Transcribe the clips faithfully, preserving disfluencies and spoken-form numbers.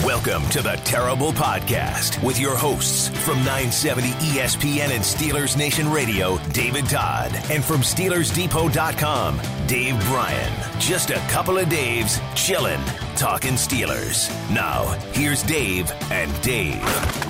Welcome to the Terrible Podcast with your hosts from nine seventy E S P N and Steelers Nation Radio, David Todd, and from Steelers Depot dot com, Dave Bryan. Just a couple of Daves chillin', talking Steelers. Now, here's Dave and Dave.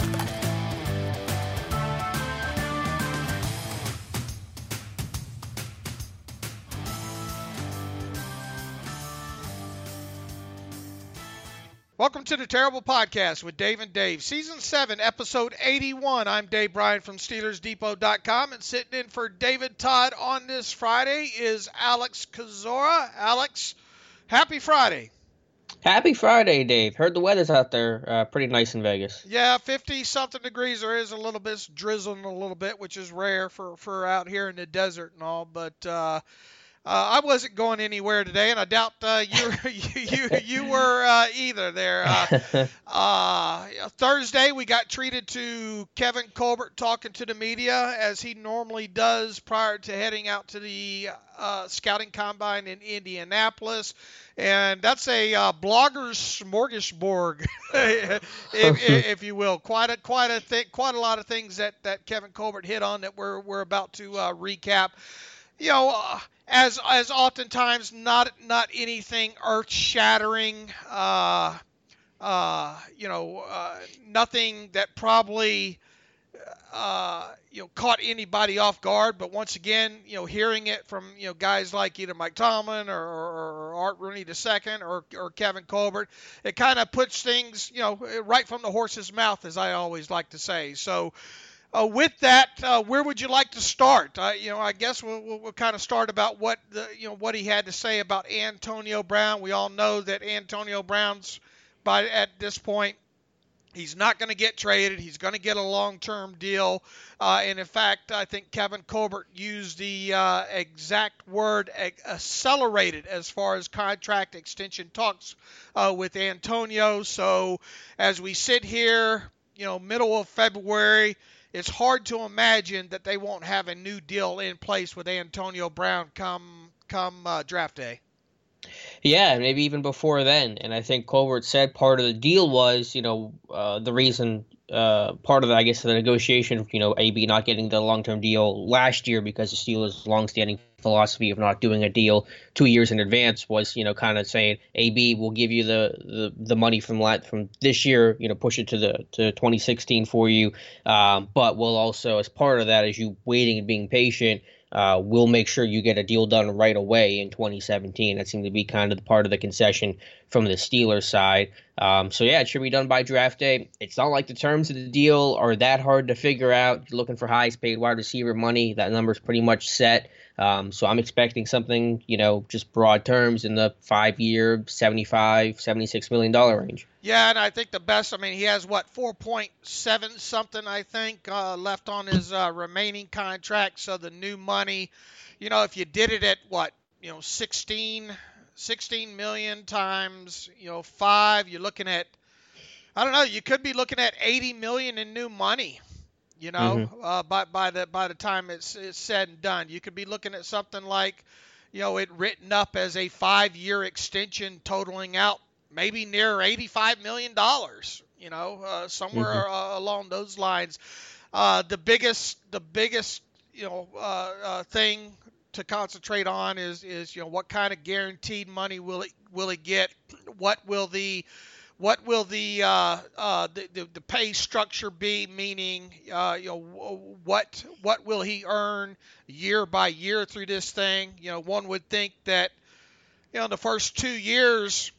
Welcome to the Terrible Podcast with Dave and Dave. Season seven, Episode eighty-one. I'm Dave Bryan from Steelers Depot dot com, and sitting in for David Todd on this Friday is Alex Kozora. Alex, happy Friday. Happy Friday, Dave. Heard the weather's out there uh, pretty nice in Vegas. Yeah, fifty-something degrees. There is a little bit, it's drizzling a little bit, which is rare for, for out here in the desert and all, but... Uh, Uh, I wasn't going anywhere today, and I doubt uh, you, you you you were uh, either there. Uh, uh, Thursday, we got treated to Kevin Colbert talking to the media, as he normally does prior to heading out to the uh, scouting combine in Indianapolis. And that's a uh, blogger's smorgasbord, if, if you will. Quite a quite a th- quite a lot of things that, that Kevin Colbert hit on that we're we're about to uh, recap. You know, uh, as as oftentimes not not anything earth-shattering, uh, uh, you know, uh, nothing that probably uh, you know caught anybody off guard. But once again, you know, hearing it from you know guys like either Mike Tomlin or, or, or Art Rooney the second or or Kevin Colbert, it kind of puts things you know right from the horse's mouth, as I always like to say. So. Uh, with that, uh, where would you like to start? Uh, you know, I guess we'll, we'll, we'll kind of start about what the, you know what he had to say about Antonio Brown. We all know that Antonio Brown's by at this point, he's not going to get traded. He's going to get a long-term deal. Uh, and in fact, I think Kevin Colbert used the uh, exact word accelerated as far as contract extension talks uh, with Antonio. So as we sit here, you know, middle of February. It's hard to imagine that they won't have a new deal in place with Antonio Brown come come uh, draft day. Yeah, maybe even before then. And I think Colbert said part of the deal was, you know, uh, the reason, uh, part of the, I guess, the negotiation, you know, A B not getting the long-term deal last year because the Steelers' longstanding philosophy of not doing a deal two years in advance was, you know, kind of saying A B will give you the, the, the money from lat from this year, you know, push it to the to twenty sixteen for you. Um, but we'll also, as part of that, as you waiting and being patient, uh, we'll make sure you get a deal done right away in twenty seventeen. That seemed to be kind of the part of the concession from the Steelers side. Um, so, yeah, it should be done by draft day. It's not like the terms of the deal are that hard to figure out. You're looking for highest paid wide receiver money. That number's pretty much set. Um, so I'm expecting something, you know, just broad terms in the five-year, seventy-five, seventy-six million dollars range. Yeah, and I think the best, I mean, he has, what, four point seven something, I think, uh, left on his uh, remaining contract. So the new money, you know, if you did it at, what, you know, sixteen, sixteen million times, you know, five, you're looking at, I don't know, you could be looking at eighty million in new money. You know, mm-hmm. uh, by by the by the time it's it's said and done, you could be looking at something like, you know, it written up as a five-year extension, totaling out maybe near eighty-five million dollars. You know, uh, somewhere mm-hmm. uh, along those lines. Uh, the biggest the biggest you know uh, uh, thing to concentrate on is is you know what kind of guaranteed money will it will it get? What will the What will the, uh, uh, the, the the pay structure be? Meaning, uh, you know, what what will he earn year by year through this thing? You know, one would think that, you know, the first two years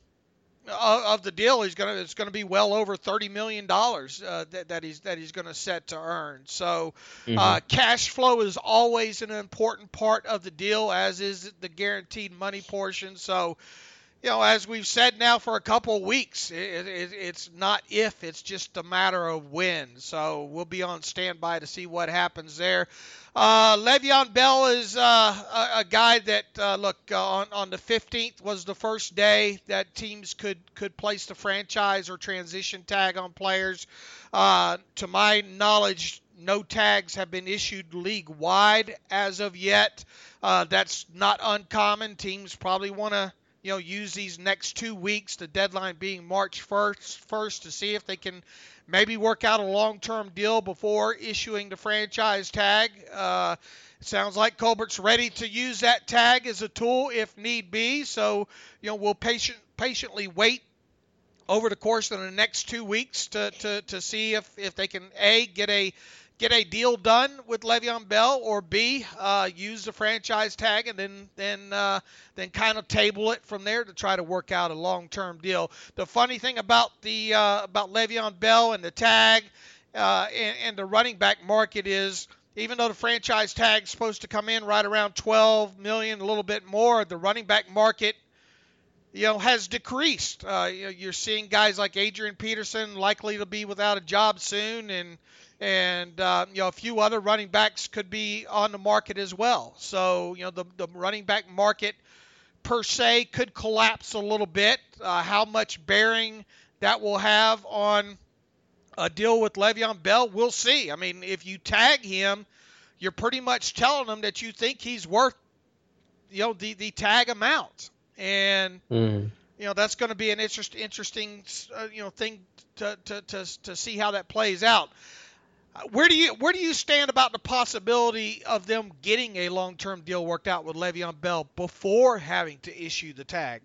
of, of the deal, he's gonna it's gonna be well over thirty million dollars uh, that that he's that he's gonna set to earn. So, mm-hmm. uh, cash flow is always an important part of the deal, as is the guaranteed money portion. So. You know, as we've said now for a couple of weeks, it, it, it's not if, it's just a matter of when. So we'll be on standby to see what happens there. Uh, Le'Veon Bell is uh, a, a guy that, uh, look, uh, on, on the fifteenth was the first day that teams could, could place the franchise or transition tag on players. Uh, to my knowledge, no tags have been issued league-wide as of yet. Uh, that's not uncommon. Teams probably want to you know, use these next two weeks, the deadline being March first, first to see if they can maybe work out a long-term deal before issuing the franchise tag. Uh, it sounds like Colbert's ready to use that tag as a tool if need be. So, you know, we'll patient, patiently wait over the course of the next two weeks to, to, to see if, if they can, A, get a get a deal done with Le'Veon Bell, or B, uh, use the franchise tag and then then uh, then kind of table it from there to try to work out a long-term deal. The funny thing about the uh, about Le'Veon Bell and the tag uh, and, and the running back market is, even though the franchise tag is supposed to come in right around twelve million dollars, a little bit more, the running back market, you know, has decreased. Uh, you know, you're seeing guys like Adrian Peterson likely to be without a job soon, and and uh, you know, a few other running backs could be on the market as well. So, you know, the the running back market per se could collapse a little bit. Uh, how much bearing that will have on a deal with Le'Veon Bell, we'll see. I mean, if you tag him, you're pretty much telling him that you think he's worth, you know, the the tag amount. And, mm. you know, that's going to be an interest, interesting, uh, you know, thing to, to, to, to see how that plays out. Uh, where do you where do you stand about the possibility of them getting a long-term deal worked out with Le'Veon Bell before having to issue the tag?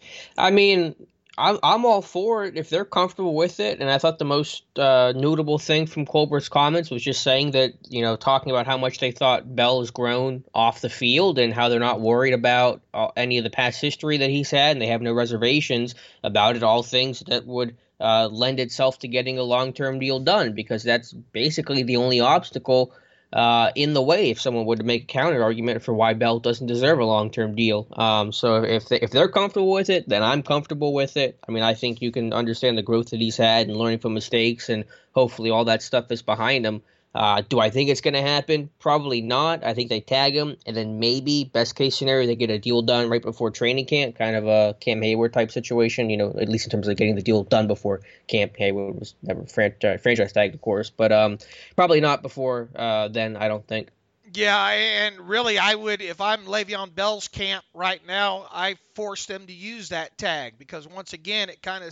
I mean, I'm I'm all for it if they're comfortable with it. And I thought the most uh, notable thing from Colbert's comments was just saying that, you know, talking about how much they thought Bell has grown off the field and how they're not worried about uh, any of the past history that he's had, and they have no reservations about it. All things that would uh, lend itself to getting a long-term deal done, because that's basically the only obstacle Uh, in the way if someone would make a counter argument for why Bell doesn't deserve a long-term deal. Um, so if they, if they're comfortable with it, then I'm comfortable with it. I mean, I think you can understand the growth that he's had and learning from mistakes, and hopefully all that stuff is behind him. Uh, do I think it's going to happen? Probably not. I think they tag him, and then maybe, best case scenario, they get a deal done right before training camp, kind of a Cam Hayward type situation, you know, at least in terms of getting the deal done before Camp Hayward was never fran- uh, franchise tagged, of course, but um, probably not before uh, then, I don't think. Yeah, and really, I would, if I'm Le'Veon Bell's camp right now, I force them to use that tag, because once again, it kind of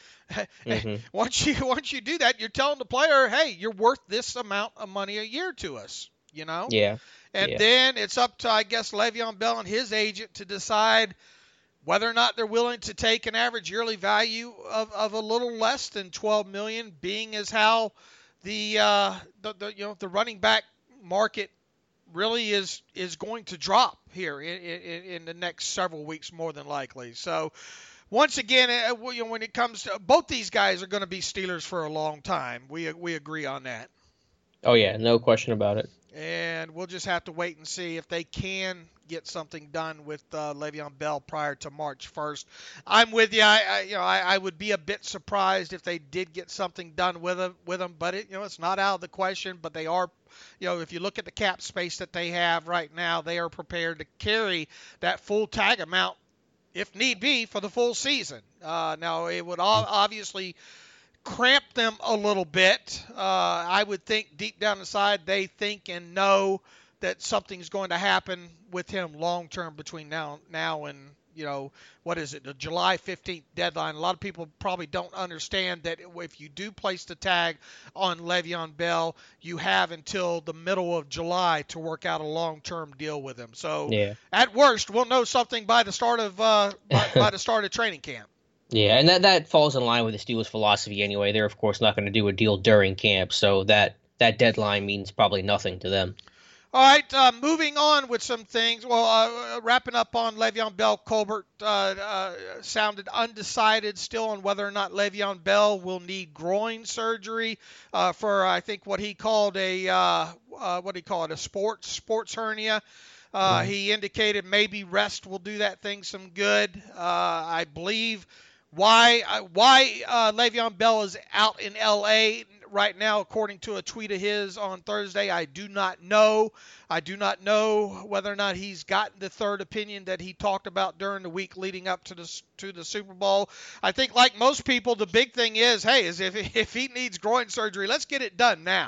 mm-hmm. once you once you do that, you're telling the player, hey, you're worth this amount of money a year to us, you know. Yeah. And yeah. then it's up to, I guess, Le'Veon Bell and his agent to decide whether or not they're willing to take an average yearly value of, of a little less than twelve million dollars, being as how the uh, the, the you know the running back market really is is going to drop here in, in, in the next several weeks, more than likely. So once again, you know, when it comes to both these guys are going to be Steelers for a long time. We we agree on that. Oh yeah, no question about it. And we'll just have to wait and see if they can get something done with uh, Le'Veon Bell prior to March first. I'm with you. I, I you know I, I would be a bit surprised if they did get something done with him with him, but it you know it's not out of the question. But they are, you know, if you look at the cap space that they have right now, they are prepared to carry that full tag amount if need be for the full season. Uh, now it would obviously cramp them a little bit. Uh, I would think deep down inside they think and know that something's going to happen with him long term between now now and, you know, what is it, the July fifteenth deadline. A lot of people probably don't understand that if you do place the tag on Le'Veon Bell, you have until the middle of July to work out a long-term deal with him. So yeah. At worst, we'll know something by the start of uh, by, by the start of training camp. Yeah, and that, that falls in line with the Steelers' philosophy anyway. They're, of course, not going to do a deal during camp, so that, that deadline means probably nothing to them. All right, uh, moving on with some things. Well, uh, wrapping up on Le'Veon Bell, Colbert uh, uh, sounded undecided still on whether or not Le'Veon Bell will need groin surgery uh, for, I think, what he called a uh, uh, what do you call it, a sports sports hernia. Uh, mm-hmm. He indicated maybe rest will do that thing some good. Uh, I believe why uh, why uh, Le'Veon Bell is out in L A right now, according to a tweet of his on Thursday, I do not know. I do not know whether or not he's gotten the third opinion that he talked about during the week leading up to the to the Super Bowl. I think, like most people, the big thing is, hey, is if if he needs groin surgery, let's get it done now.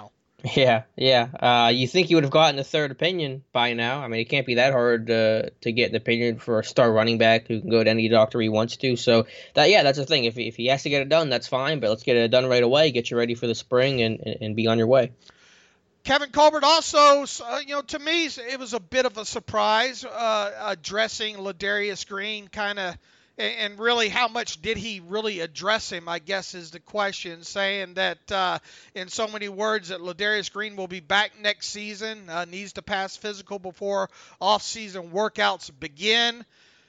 Yeah, yeah. Uh, you think you would have gotten a third opinion by now? I mean, it can't be that hard uh, to get an opinion for a star running back who can go to any doctor he wants to. So that, yeah, that's the thing. If if he has to get it done, that's fine. But let's get it done right away. Get you ready for the spring and and, and be on your way. Kevin Colbert also, uh, you know, to me, it was a bit of a surprise uh, addressing Ladarius Green, kind of, and really how much did he really address him, I guess is the question, saying that uh, in so many words that Ladarius Green will be back next season, uh, needs to pass physical before off-season workouts begin.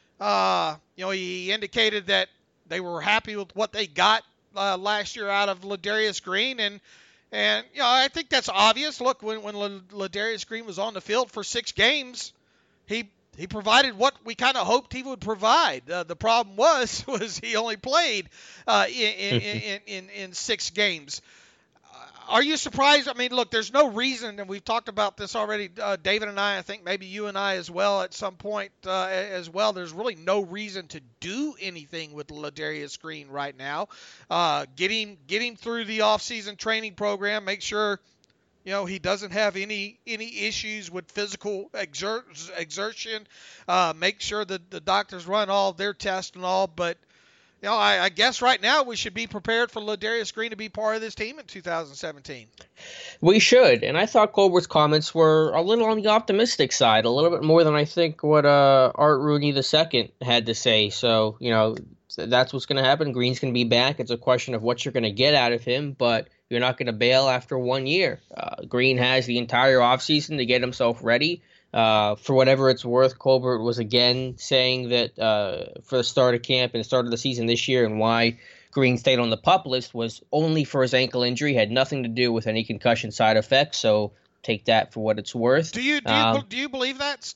Uh, you know, he indicated that they were happy with what they got uh, last year out of Ladarius Green, and And, you know, I think that's obvious. Look, when, when Ladarius Green was on the field for six games, he he provided what we kind of hoped he would provide. Uh, the problem was was he only played uh, in, in, in, in, in six games. Are you surprised? I mean, look, there's no reason, and we've talked about this already, uh, David and I, I think maybe you and I as well at some point uh, as well. There's really no reason to do anything with Ladarius Green right now. Uh, get him, get him through the off-season training program. Make sure, you know, he doesn't have any any issues with physical exert, exertion. Uh, make sure that the doctors run all their tests and all, but you know, I, I guess right now we should be prepared for Ladarius Green to be part of this team in two thousand seventeen. We should, and I thought Colbert's comments were a little on the optimistic side, a little bit more than I think what uh, Art Rooney the Second had to say. So, you know, that's what's going to happen. Green's going to be back. It's a question of what you're going to get out of him, but you're not going to bail after one year. Uh, Green has the entire offseason to get himself ready. Uh, for whatever it's worth, Colbert was again saying that uh, for the start of camp and the start of the season this year and why Green stayed on the PUP list was only for his ankle injury, had nothing to do with any concussion side effects. So take that for what it's worth. Do you do you, um, do you believe that?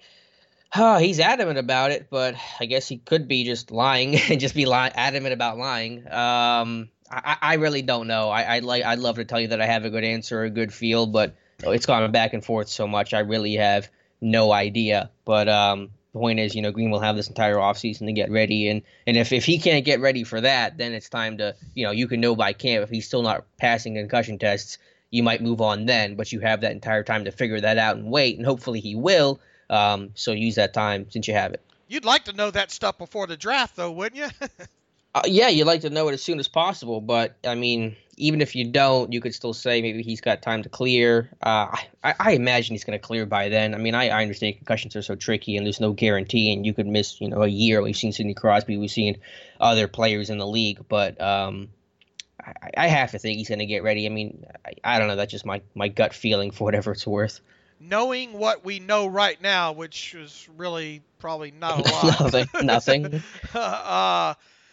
Uh, he's adamant about it, but I guess he could be just lying and just be li- adamant about lying. Um, I, I really don't know. I, I'd like I'd love to tell you that I have a good answer, a good feel, but it's gone back and forth so much. I really have no idea. But um, the point is, you know, Green will have this entire offseason to get ready. And, and if, if he can't get ready for that, then it's time to, you know, you can know by camp if he's still not passing concussion tests, you might move on then. But you have that entire time to figure that out and wait. And hopefully he will. Um, so use that time since you have it. You'd like to know that stuff before the draft, though, wouldn't you? uh, yeah, you'd like to know it as soon as possible. But, I mean, even if you don't, you could still say maybe he's got time to clear. Uh, I, I imagine he's going to clear by then. I mean, I, I understand concussions are so tricky and there's no guarantee, and you could miss, you know, a year. We've seen Sidney Crosby, we've seen other players in the league, but um, I, I have to think he's going to get ready. I mean, I, I don't know. That's just my, my gut feeling for whatever it's worth. Knowing what we know right now, which is really probably not a lot. nothing. Nothing. uh,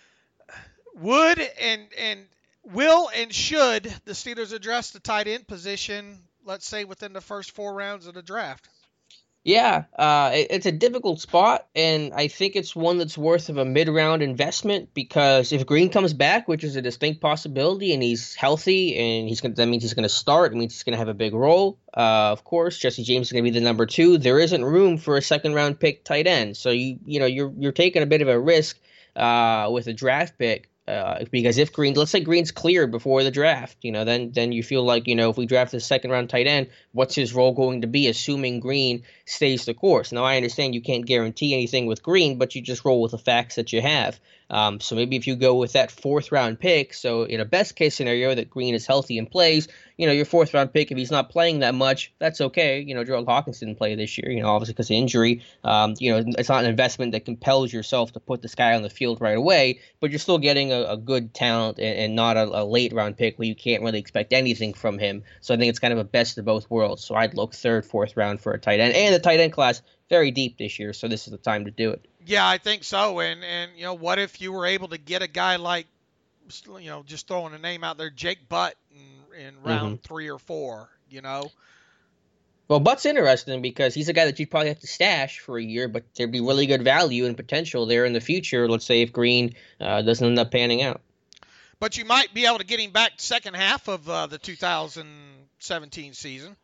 would and and will and should the Steelers address the tight end position, let's say, within the first four rounds of the draft? Yeah, uh, it, it's a difficult spot, and I think it's one that's worth of a mid-round investment because if Green comes back, which is a distinct possibility, and he's healthy, and he's gonna, that means he's going to start, it means he's going to have a big role. Uh, of course, Jesse James is going to be the number two. There isn't room for a second-round pick tight end, so you you know you're you're taking a bit of a risk uh, with a draft pick. Uh, because if Green, let's say Green's cleared before the draft, you know, then then you feel like, you know, if we draft the second round tight end, what's his role going to be, assuming Green stays the course? Now, I understand you can't guarantee anything with Green, but you just roll with the facts that you have. Um, so maybe if you go with that fourth round pick, so in a best case scenario that Green is healthy and plays, you know, your fourth round pick, if he's not playing that much, that's okay. You know, Gerald Hawkins didn't play this year, you know, obviously because of injury. Um, you know, it's not an investment that compels yourself to put this guy on the field right away, but you're still getting a, a good talent and, and not a, a late round pick where you can't really expect anything from him. So I think it's kind of a best of both worlds. So I'd look third, fourth round for a tight end, and the tight end class very deep this year. So this is the time to do it. Yeah, I think so. And, and you know, what if you were able to get a guy like, you know, just throwing a name out there, Jake Butt in, in round mm-hmm. three or four, you know? Well, Butt's interesting because he's a guy that you'd probably have to stash for a year, but there'd be really good value and potential there in the future. Let's say if Green uh, doesn't end up panning out. But you might be able to get him back second half of uh, the two thousand seventeen season.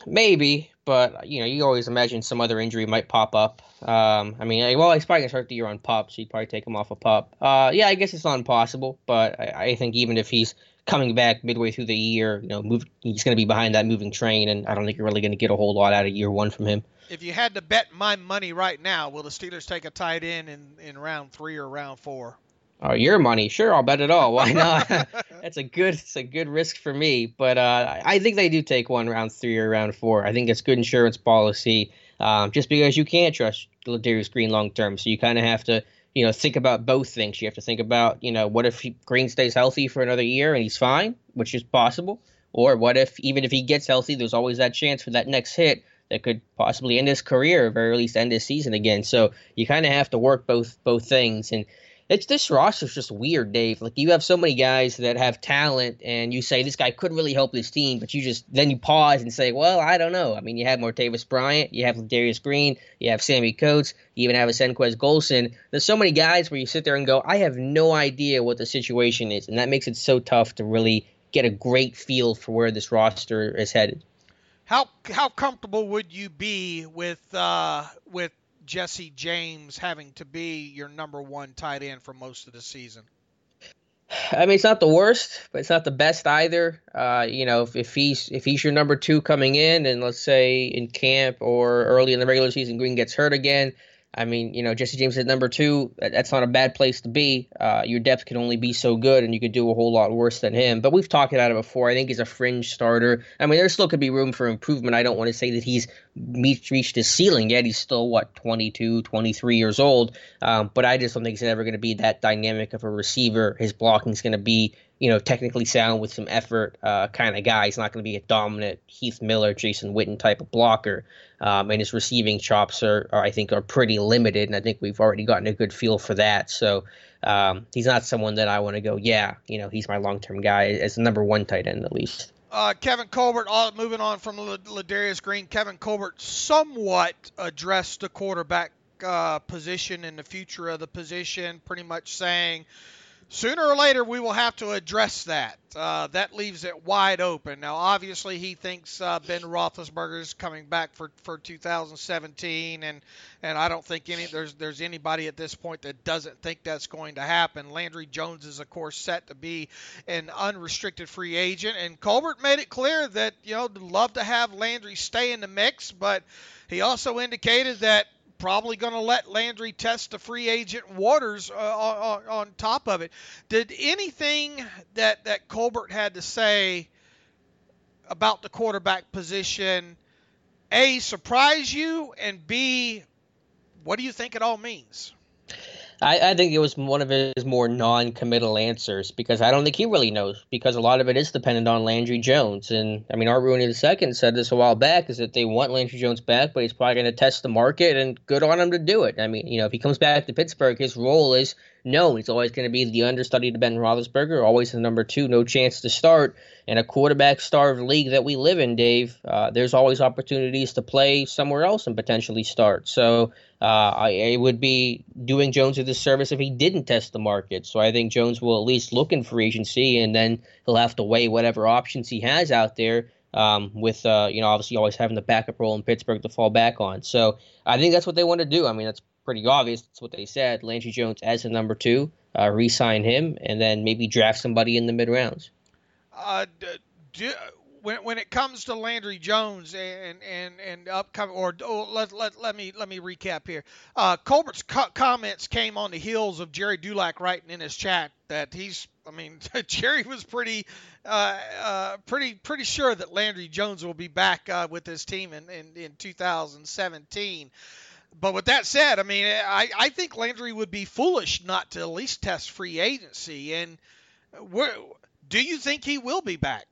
Maybe, but you know, you always imagine some other injury might pop up. Um, I mean, well, he's probably gonna start the year on PUP, so you'd probably take him off a PUP. Uh, yeah, I guess it's not impossible, but I, I think even if he's coming back midway through the year, you know, move, he's gonna be behind that moving train, and I don't think you're really gonna get a whole lot out of year one from him. If you had to bet my money right now, will the Steelers take a tight end in, in round three or round four? Oh, your money, sure, I'll bet it all. Why not? That's a good, it's a good risk for me. But uh, I think they do take one round three or round four. I think it's good insurance policy, um, just because you can't trust Ladarius Green long term. So you kind of have to, you know, think about both things. You have to think about, you know, what if he, Green stays healthy for another year and he's fine, which is possible, or what if even if he gets healthy, there's always that chance for that next hit that could possibly end his career, or very least end his season again. So you kind of have to work both both things. And It's this roster's just weird, Dave. Like, you have so many guys that have talent, and you say this guy could really help this team, but you just then you pause and say, well, I don't know. I mean, you have Martavis Bryant, you have Darius Green, you have Sammy Coates, you even have a Senquez Golson. There's so many guys where you sit there and go, I have no idea what the situation is, and that makes it so tough to really get a great feel for where this roster is headed. How how comfortable would you be with uh, with Jesse James having to be your number one tight end for most of the season? I mean, it's not the worst, but it's not the best either. Uh, you know, if, if he's if he's your number two coming in, and let's say in camp or early in the regular season, Green gets hurt again, I mean, you know, Jesse James at number two, that's not a bad place to be. Uh, your depth can only be so good, and you could do a whole lot worse than him. But we've talked about it before. I think he's a fringe starter. I mean, there still could be room for improvement. I don't want to say that he's reached, reached his ceiling yet. He's still, what, twenty-two, twenty-three years old. Um, but I just don't think he's ever going to be that dynamic of a receiver. His blocking's going to be, you know, technically sound with some effort uh, kind of guy. He's not going to be a dominant Heath Miller, Jason Witten type of blocker. Um, and his receiving chops are, are, I think, are pretty limited, and I think we've already gotten a good feel for that. So um, he's not someone that I want to go, yeah, you know, he's my long-term guy as the number one tight end at least. Uh, Kevin Colbert, all, moving on from Ladarius Green, Kevin Colbert somewhat addressed the quarterback uh, position and the future of the position, pretty much saying, sooner or later, we will have to address that. Uh, that leaves it wide open. Now, obviously, he thinks uh, Ben Roethlisberger is coming back for, for two thousand seventeen, and and I don't think any there's there's anybody at this point that doesn't think that's going to happen. Landry Jones is, of course, set to be an unrestricted free agent, and Colbert made it clear that, you know, would love to have Landry stay in the mix, but he also indicated that probably going to let Landry test the free agent waters uh, on, on top of it. Did anything that, that Colbert had to say about the quarterback position, A, surprise you, and B, what do you think it all means? I, I think it was one of his more non-committal answers, because I don't think he really knows, because a lot of it is dependent on Landry Jones. And, I mean, Art Rooney the second said this a while back, is that they want Landry Jones back, but he's probably going to test the market, and good on him to do it. I mean, you know, if he comes back to Pittsburgh, his role is known. He's always going to be the understudy to Ben Roethlisberger, always the number two, no chance to start. In a quarterback-starved league that we live in, Dave, uh, there's always opportunities to play somewhere else and potentially start. So uh, I, it would be doing Jones a disservice if he didn't test the market. So I think Jones will at least look in free agency, and then he'll have to weigh whatever options he has out there, um, with, uh, you know, obviously always having the backup role in Pittsburgh to fall back on. So I think that's what they want to do. I mean, that's pretty obvious. That's what they said. Landry Jones as the number two, uh, re-sign him, and then maybe draft somebody in the mid-rounds. Uh, do, when when it comes to Landry Jones and and and upcoming, or oh, let let let me let me recap here. Uh, Colbert's co- comments came on the heels of Jerry Dulac writing in his chat that he's. I mean, Jerry was pretty uh, uh, pretty pretty sure that Landry Jones will be back uh, with his team in, in in two thousand seventeen. But with that said, I mean, I, I think Landry would be foolish not to at least test free agency. And where, do you think he will be back?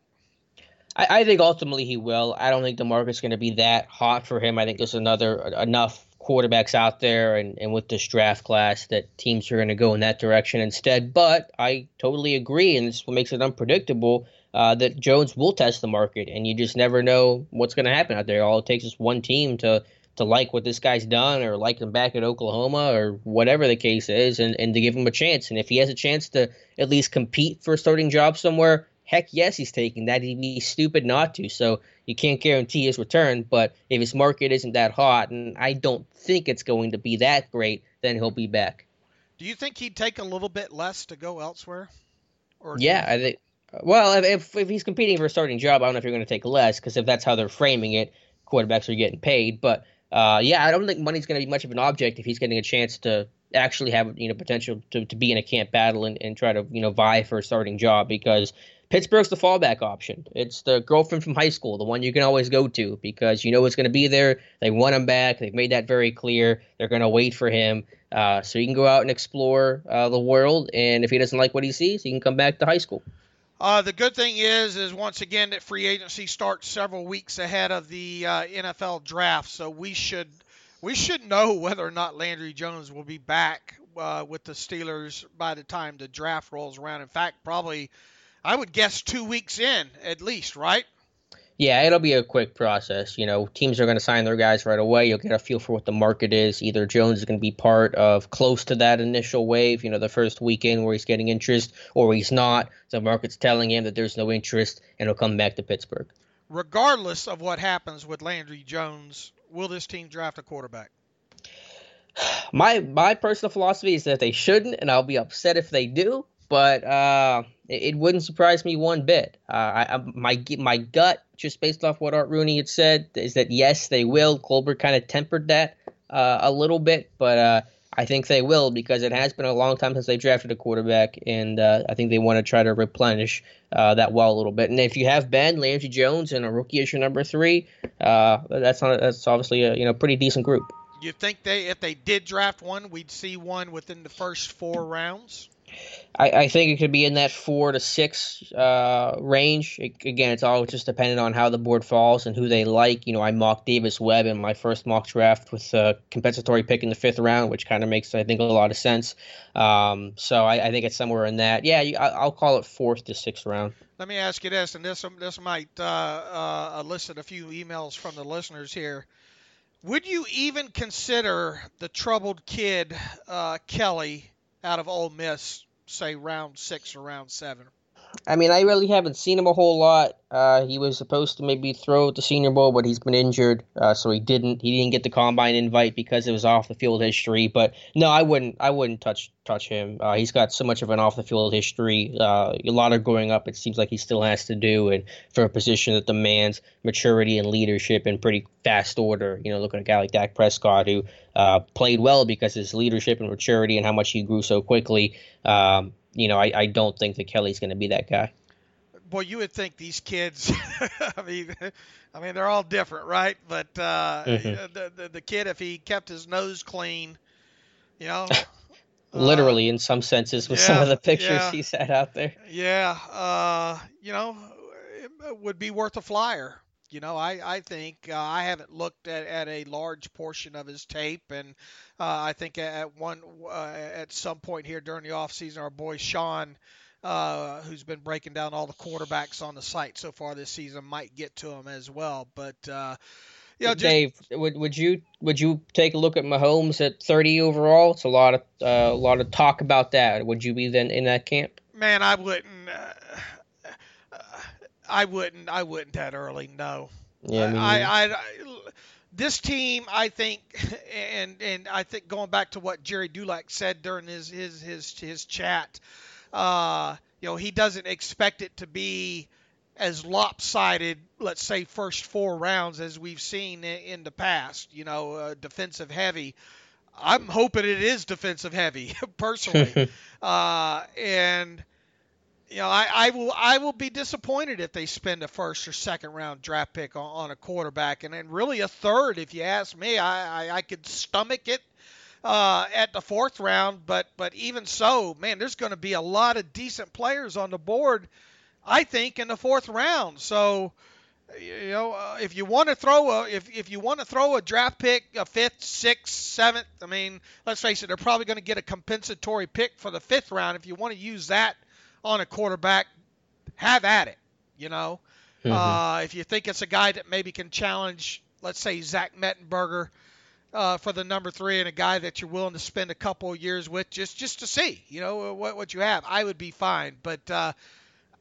I, I think ultimately he will. I don't think the market's going to be that hot for him. I think there's another enough quarterbacks out there, and, and with this draft class, that teams are going to go in that direction instead. But I totally agree, and this is what makes it unpredictable, uh, that Jones will test the market, and you just never know what's going to happen out there. All it takes is one team to to like what this guy's done, or like him back at Oklahoma, or whatever the case is, and, and to give him a chance. And if he has a chance to at least compete for a starting job somewhere, Heck yes, he's taking that. He'd be stupid not to. So you can't guarantee his return. But if his market isn't that hot, and I don't think it's going to be that great, then he'll be back. Do you think he'd take a little bit less to go elsewhere? Or yeah, I think. Well, if if he's competing for a starting job, I don't know if you're going to take less, because if that's how they're framing it, quarterbacks are getting paid. But uh, yeah, I don't think money's going to be much of an object if he's getting a chance to actually have, you know, potential to, to be in a camp battle and, and try to, you know, vie for a starting job, because Pittsburgh's the fallback option. It's the girlfriend from high school, the one you can always go to because you know it's going to be there. They want him back. They've made that very clear. They're going to wait for him. Uh, so he can go out and explore uh, the world, and if he doesn't like what he sees, he can come back to high school. Uh, the good thing is, is once again that free agency starts several weeks ahead of the uh, N F L draft, so we should we should know whether or not Landry Jones will be back uh, with the Steelers by the time the draft rolls around. In fact, probably, I would guess two weeks in at least, right? Yeah, it'll be a quick process. You know, teams are going to sign their guys right away. You'll get a feel for what the market is. Either Jones is going to be part of close to that initial wave, you know, the first weekend where he's getting interest, or he's not. The market's telling him that there's no interest, and he'll come back to Pittsburgh. Regardless of what happens with Landry Jones, will this team draft a quarterback? My my personal philosophy is that they shouldn't, and I'll be upset if they do. But uh, it, it wouldn't surprise me one bit. Uh, I, I, my my gut, just based off what Art Rooney had said, is that yes, they will. Colbert kind of tempered that uh, a little bit, but uh, I think they will, because it has been a long time since they drafted a quarterback, and uh, I think they want to try to replenish uh, that well a little bit. And if you have Ben, Landry Jones, and a rookie as your number three, uh, that's not, that's obviously a you know pretty decent group. You think they, if they did draft one, we'd see one within the first four rounds? I, I think it could be in that four to six uh, range. It, again, it's all just dependent on how the board falls and who they like. You know, I mocked Davis Webb in my first mock draft with a compensatory pick in the fifth round, which kind of makes, I think, a lot of sense. Um, so I, I think it's somewhere in that. Yeah, you, I, I'll call it fourth to sixth round. Let me ask you this, and this this might uh, uh, elicit a few emails from the listeners here. Would you even consider the troubled kid uh, Kelly out of Ole Miss, say round six or round seven? I mean, I really haven't seen him a whole lot. Uh, he was supposed to maybe throw at the Senior Bowl, but he's been injured, uh, so he didn't. He didn't get the combine invite because it was off the field history. But no, I wouldn't. I wouldn't touch touch him. Uh, he's got so much of an off the field history. Uh, a lot of growing up, it seems like he still has to do, and for a position that demands maturity and leadership in pretty fast order. You know, looking at a guy like Dak Prescott, who uh, played well because of his leadership and maturity and how much he grew so quickly. Um, You know, I, I don't think that Kelly's going to be that guy. Boy, you would think these kids, I mean, I mean, they're all different, right? But uh, mm-hmm. the, the the kid, if he kept his nose clean, you know. Literally, uh, in some senses, with yeah, some of the pictures yeah, he's had out there. Yeah, uh, you know, it would be worth a flyer. You know, I, I think uh, I haven't looked at, at a large portion of his tape, and uh, I think at one uh, at some point here during the offseason, our boy Sean, uh, who's been breaking down all the quarterbacks on the site so far this season, might get to him as well. But uh, you know, just, Dave, would would you would you take a look at Mahomes at thirty overall? It's a lot of uh, a lot of talk about that. Would you be then in that camp? Man, I wouldn't. Uh, I wouldn't. I wouldn't that early. No. Yeah. I, mean, I, I, I. This team, I think, and and I think going back to what Jerry Dulac said during his his his his chat, uh, you know, he doesn't expect it to be as lopsided, let's say, first four rounds as we've seen in, in the past. You know, uh, defensive heavy. I'm hoping it is defensive heavy, personally, uh, and. You know, I, I will I will be disappointed if they spend a first or second round draft pick on, on a quarterback, and then really a third, if you ask me. I, I, I could stomach it uh, at the fourth round, but but even so, man, there's going to be a lot of decent players on the board, I think, in the fourth round. So, you know, uh, if you want to throw a if if you want to throw a draft pick, a fifth, sixth, seventh, I mean, let's face it, they're probably going to get a compensatory pick for the fifth round. If you want to use that on a quarterback, have at it, you know. Mm-hmm. Uh, if you think it's a guy that maybe can challenge, let's say, Zach Mettenberger uh, for the number three, and a guy that you're willing to spend a couple of years with just, just to see, you know, what, what you have, I would be fine. But uh,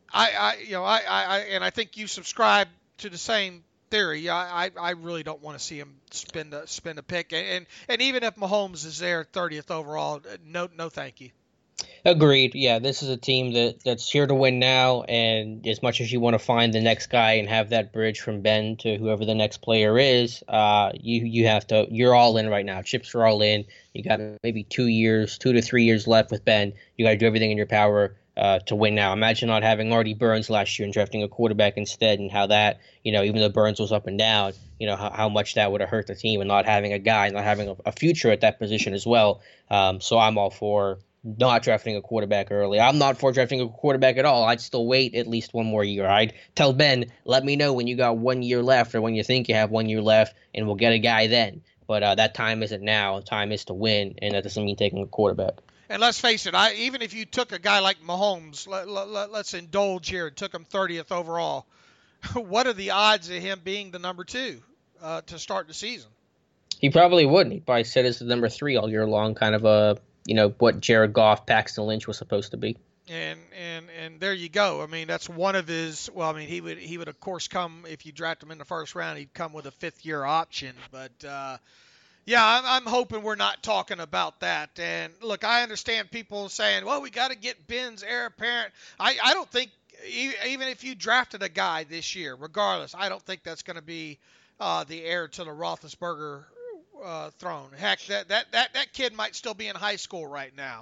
I, I you know, I, I, I, and I think you subscribe to the same theory. I, I, I really don't want to see him spend a spend a pick, and, and and even if Mahomes is there thirtieth overall, no, no, thank you. Agreed. Yeah, this is a team that, that's here to win now, and as much as you want to find the next guy and have that bridge from Ben to whoever the next player is, uh, you you have to. You're all in right now. Chips are all in. You got maybe two years, two to three years left with Ben. You got to do everything in your power uh, to win now. Imagine not having Artie Burns last year and drafting a quarterback instead, and how that, you know, even though Burns was up and down, you know, how, how much that would have hurt the team, and not having a guy, not having a, a future at that position as well. Um, so I'm all for not drafting a quarterback early. I'm not for drafting a quarterback at all. I'd still wait at least one more year. I'd tell Ben, let me know when you got one year left or when you think you have one year left, and we'll get a guy then. But uh, that time isn't now. Time is to win, and that doesn't mean taking a quarterback. And let's face it, I, even if you took a guy like Mahomes, let, let, let's indulge here, and took him thirtieth overall, what are the odds of him being the number two uh, to start the season? He probably wouldn't. He probably said as the number three all year long, kind of a, you know, what Jared Goff, Paxton Lynch was supposed to be. And and and there you go. I mean, that's one of his. Well, I mean, he would he would of course come if you draft him in the first round. He'd come with a fifth year option. But uh, yeah, I'm, I'm hoping we're not talking about that. And look, I understand people saying, well, we got to get Ben's heir apparent. I I don't think even if you drafted a guy this year, regardless, I don't think that's going to be uh, the heir to the Roethlisberger uh, throne. Heck, that, that that that kid might still be in high school right now.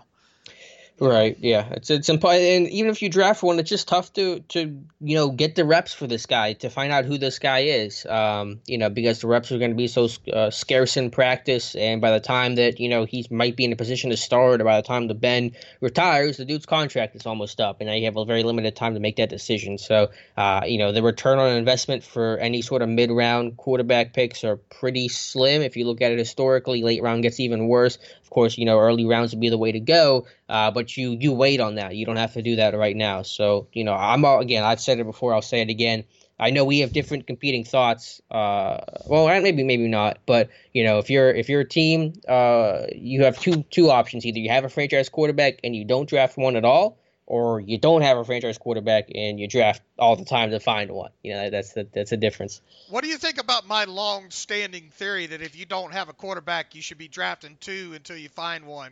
Right. Yeah. It's it's important, and even if you draft one, it's just tough to to you know get the reps for this guy, to find out who this guy is. Um, you know, because the reps are going to be so uh, scarce in practice, and by the time that you know he might be in a position to start, or by the time the Ben retires, the dude's contract is almost up, and now you have a very limited time to make that decision. So, uh, you know, the return on investment for any sort of mid-round quarterback picks are pretty slim. If you look at it historically, late round gets even worse. Of course, you know, early rounds would be the way to go, uh, but you you wait on that. You don't have to do that right now. So, you know, I'm all, again, I've said it before, I'll say it again. I know we have different competing thoughts. Uh, well, maybe maybe not, but you know, if you're if you're a team, uh, you have two two options. Either you have a franchise quarterback and you don't draft one at all, or you don't have a franchise quarterback and you draft all the time to find one. You know, that's the, that's a difference. What do you think about my long-standing theory that if you don't have a quarterback, you should be drafting two until you find one?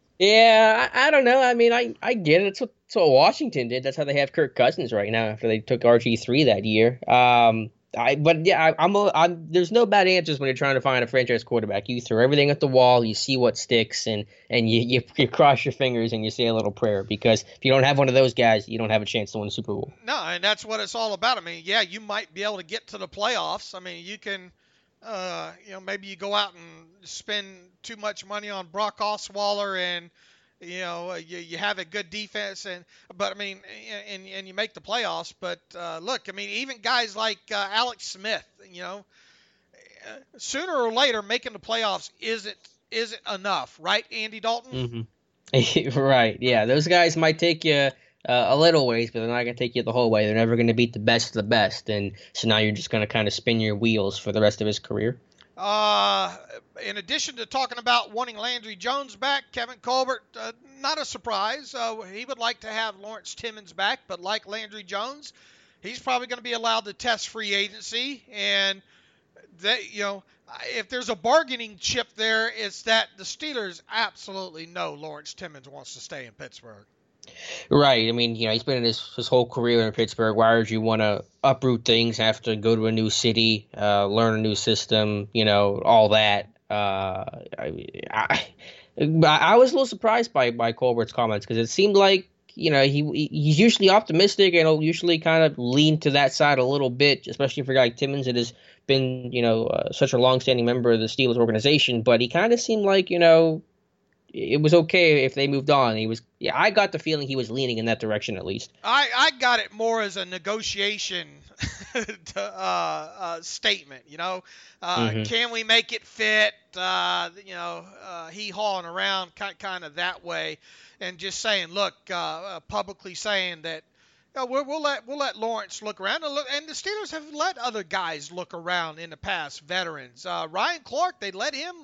Yeah, I, I don't know. I mean, I, I get it. That's what, that's what Washington did. That's how they have Kirk Cousins right now after they took R G three that year. Um, I but yeah, I, I'm, a, I'm there's no bad answers when you're trying to find a franchise quarterback. You throw everything at the wall, you see what sticks, and and you, you you cross your fingers and you say a little prayer, because if you don't have one of those guys, you don't have a chance to win the Super Bowl. No, and that's what it's all about. I mean, yeah, you might be able to get to the playoffs. I mean, you can, uh, you know, maybe you go out and spend too much money on Brock Osweiler and. You know, you, you have a good defense, and but I mean, and and you make the playoffs. But uh, look, I mean, even guys like uh, Alex Smith, you know, sooner or later making the playoffs isn't isn't enough, right, Andy Dalton? Mm-hmm. Right. Yeah, those guys might take you uh, a little ways, but they're not going to take you the whole way. They're never going to beat the best of the best, and so now you're just going to kind of spin your wheels for the rest of his career. Uh, in addition to talking about wanting Landry Jones back, Kevin Colbert, uh, not a surprise. Uh, he would like to have Lawrence Timmons back, but like Landry Jones, he's probably going to be allowed to test free agency. And they, you know, if there's a bargaining chip there, it's that the Steelers absolutely know Lawrence Timmons wants to stay in Pittsburgh. Right. I mean, you know, he's been in his, his whole career in Pittsburgh. Why would you want to uproot things, have to go to a new city, uh, learn a new system, you know, all that? Uh, I, I, I was a little surprised by, by Colbert's comments, because it seemed like, you know, he he's usually optimistic and he'll usually kind of lean to that side a little bit, especially for a guy like Timmons that has been, you know, uh, such a longstanding member of the Steelers organization. But he kind of seemed like, you know, it was okay if they moved on. He was, yeah, I got the feeling he was leaning in that direction at least. I, I got it more as a negotiation to, uh, uh, statement, you know, uh, mm-hmm. Can we make it fit? Uh, you know, uh, he hauling around kind, kind of that way, and just saying, look, uh, uh, publicly saying that, you know, we'll, we'll let we'll let Lawrence look around, and, look, and the Steelers have let other guys look around in the past, veterans. Uh, Ryan Clark, they let him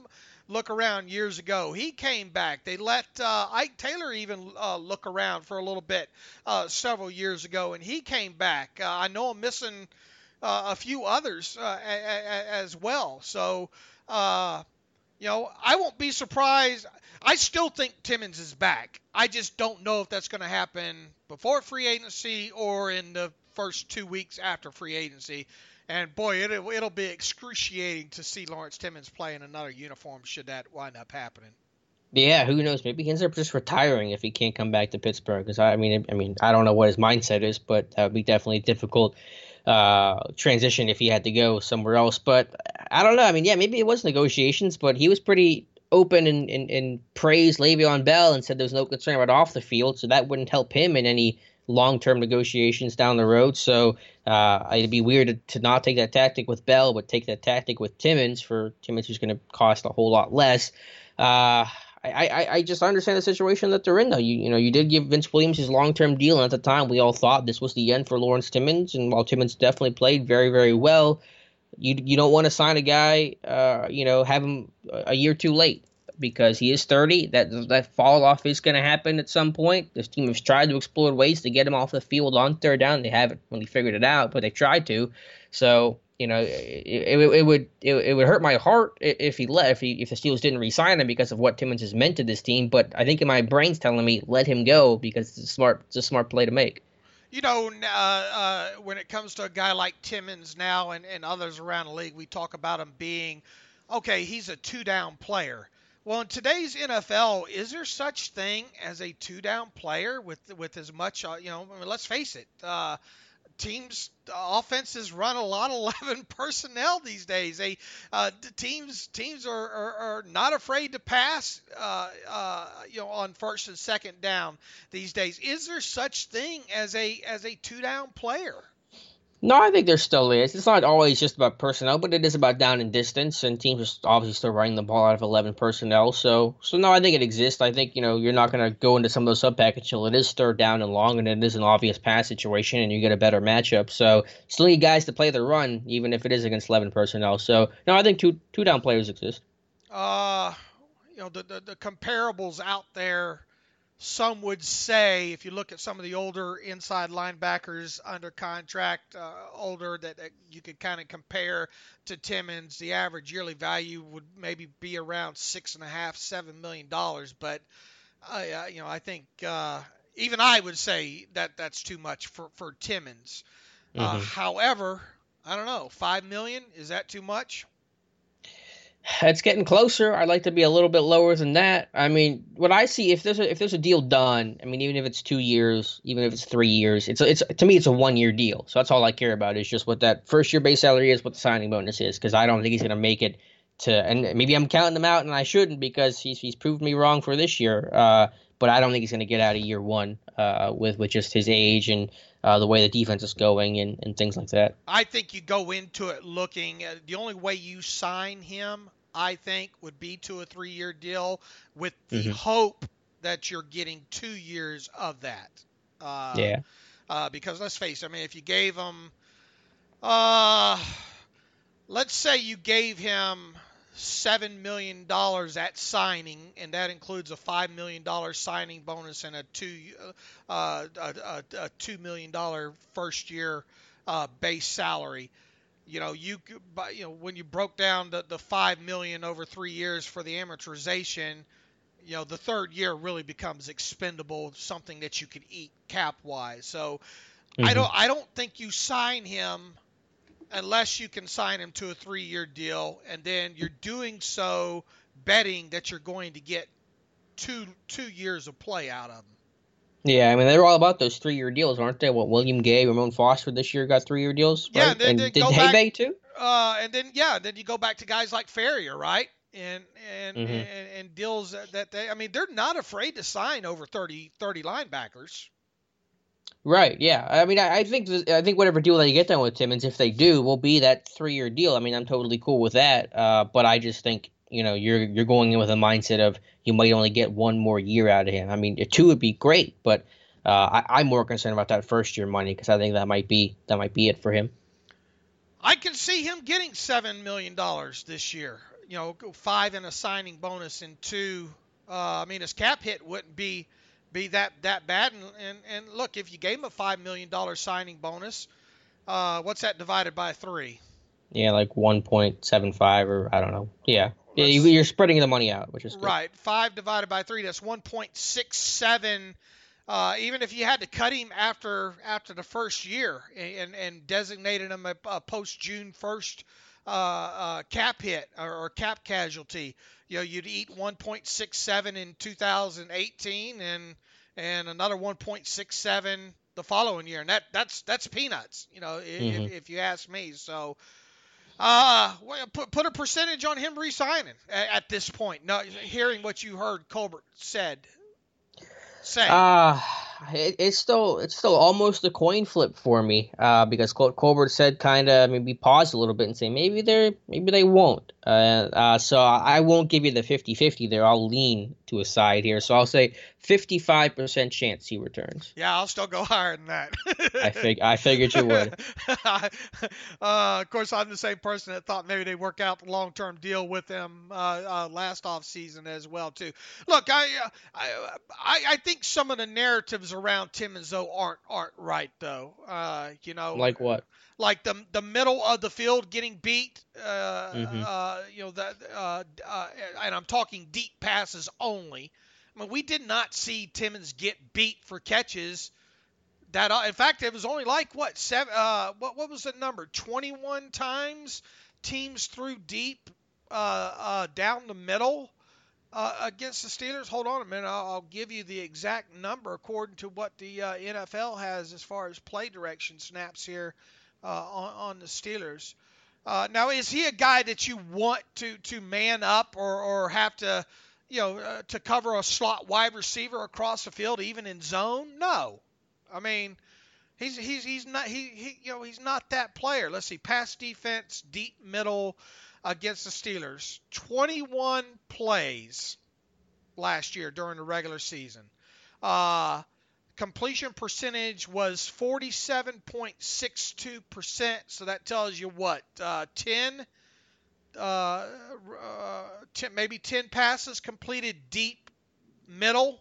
look around years ago. He came back. They let uh, Ike Taylor even uh, look around for a little bit uh, several years ago, and he came back. Uh, I know I'm missing uh, a few others uh, a- a- as well. So, uh, you know, I won't be surprised. I still think Timmons is back. I just don't know if that's going to happen before free agency or in the first two weeks after free agency. And boy, it'll, it'll be excruciating to see Lawrence Timmons play in another uniform should that wind up happening. Yeah, who knows? Maybe he ends up just retiring if he can't come back to Pittsburgh. Because I mean, I mean, I don't know what his mindset is, but that would be definitely a difficult uh, transition if he had to go somewhere else. But I don't know. I mean, yeah, maybe it was negotiations, but he was pretty open and, and, and praised Le'Veon Bell and said there was no concern about off the field, so that wouldn't help him in any long-term negotiations down the road. So uh, it'd be weird to, to not take that tactic with Bell, but take that tactic with Timmons for Timmons, who's going to cost a whole lot less. Uh, I, I, I just understand the situation that they're in, though. You you know, you did give Vince Williams his long-term deal, and at the time we all thought this was the end for Lawrence Timmons, and while Timmons definitely played very, very well, you you don't want to sign a guy, uh, you know, have him a year too late. Because he is thirty, that that fall off is going to happen at some point. This team has tried to explore ways to get him off the field on third down. They haven't really figured it out, but they tried to. So you know, it, it, it would it, it would hurt my heart if he left, if, he, if the Steelers didn't re-sign him because of what Timmons has meant to this team. But I think in my brain's telling me let him go because it's a smart it's a smart play to make. You know, uh, uh, when it comes to a guy like Timmons now and, and others around the league, we talk about him being, okay, he's a two-down player. Well, in today's N F L, is there such thing as a two-down player with with as much, uh, you know, I mean, let's face it, uh, teams, uh, offenses run a lot of eleven personnel these days. They uh, teams teams are, are, are not afraid to pass, uh, uh, you know, on first and second down these days. Is there such thing as a as a two-down player? No, I think there still is. It's not always just about personnel, but it is about down and distance, and teams are obviously still running the ball out of eleven personnel. So, so no, I think it exists. I think, you know, you're not going to go into some of those sub-packages until it is third down and long, and it is an obvious pass situation, and you get a better matchup. So, still need guys to play the run, even if it is against eleven personnel. So, no, I think two two down players exist. Uh, you know, the, the, the comparables out there, some would say, if you look at some of the older inside linebackers under contract, uh, older that, that you could kind of compare to Timmons, the average yearly value would maybe be around six and a half, seven million dollars. But I, uh, you know, I think uh, even I would say that that's too much for for Timmons. Uh, Mm-hmm. However, I don't know, five million, is that too much? It's getting closer. I'd like to be a little bit lower than that. I mean, what I see, if there's a, if there's a deal done, I mean, even if it's two years, even if it's three years, it's it's to me it's a one year deal. So that's all I care about is just what that first year base salary is, what the signing bonus is, because I don't think he's going to make it to. And maybe I'm counting him out, and I shouldn't because he's he's proved me wrong for this year. Uh, but I don't think he's going to get out of year one uh, with with just his age and uh, the way the defense is going and, and things like that. I think you go into it looking at the only way you sign him, I think, would be to a three-year deal with the Mm-hmm. hope that you're getting two years of that. Uh, Yeah. Uh, because let's face it, I mean, if you gave him, uh, let's say you gave him seven million dollars at signing, and that includes a five million dollars signing bonus and a two, uh, a, a, a two million dollars first year uh, base salary. You know, you you know when you broke down the, the five million over three years for the amortization, you know, the third year really becomes expendable, something that you could eat cap wise. So Mm-hmm. I don't I don't think you sign him unless you can sign him to a three year deal, and then you're doing so betting that you're going to get two two years of play out of him. Yeah, I mean, they're all about those three-year deals, aren't they? What, William Gay, Ramon Foster this year got three-year deals, right? Yeah, and then, and then did go Hay back, Bay too? Uh, and then yeah, then you go back to guys like Ferrier, right? And and, Mm-hmm. and and deals that, that they, I mean, they're not afraid to sign over thirty, thirty linebackers. Right. Yeah. I mean, I, I think th- I think whatever deal that you get done with Timmons, if they do, will be that three-year deal. I mean, I'm totally cool with that. Uh, but I just think you know you're you're going in with a mindset of you might only get one more year out of him. I mean, two would be great, but uh, I, I'm more concerned about that first-year money because I think that might be that might be it for him. I can see him getting seven million dollars this year. you know, five in a signing bonus and two. Uh, I mean, his cap hit wouldn't be be that that bad. And, and and look, if you gave him a five million dollar signing bonus, uh, what's that divided by three? Yeah, like one point seven five or I don't know. Yeah. Yeah, you, you're spreading the money out, which is good. Right. five divided by three, that's one point six seven. Uh, even if you had to cut him after after the first year and, and designated him a, a post-June first uh, uh, cap hit or, or cap casualty, you know, you'd eat one point six seven in two thousand eighteen and and another one point six seven the following year. And that that's that's peanuts, you know, mm-hmm. if, if you ask me. So Uh, put put a percentage on him re-signing at, at this point. No, hearing what you heard Colbert said. Say. Uh, it, it's still it's still almost a coin flip for me. Uh, because Col- Colbert said kind of maybe pause a little bit and say maybe they maybe they won't. Uh, uh, so I won't give you the fifty-fifty there. I'll lean to a side here. So I'll say fifty-five percent chance he returns. Yeah, I'll still go higher than that. I fig I figured you would. uh, of course, I'm the same person that thought maybe they'd work out the long-term deal with him uh, uh, last offseason as well too. Look, I, uh, I I I think some of the narratives around Tim Izzo aren't aren't right though. Uh, you know, like what? Like the the middle of the field getting beat, uh, mm-hmm. uh, you know that, uh, uh, and I'm talking deep passes only. I mean, we did not see Timmons get beat for catches. That uh, in fact, it was only like what seven? Uh, what what was the number? twenty-one times teams threw deep uh, uh, down the middle uh, against the Steelers. Hold on a minute, I'll, I'll give you the exact number according to what the uh, N F L has as far as play direction snaps here. Uh, on, on the Steelers. Uh, now, is he a guy that you want to to man up or, or have to, you know, uh, to cover a slot wide receiver across the field, even in zone? No, I mean, he's he's he's not he, he you know he's not that player. Let's see, pass defense, deep middle against the Steelers, twenty-one plays last year during the regular season. Uh, Completion percentage was forty-seven point six two percent, so that tells you what, uh, ten, uh, uh, ten, maybe ten passes completed deep middle,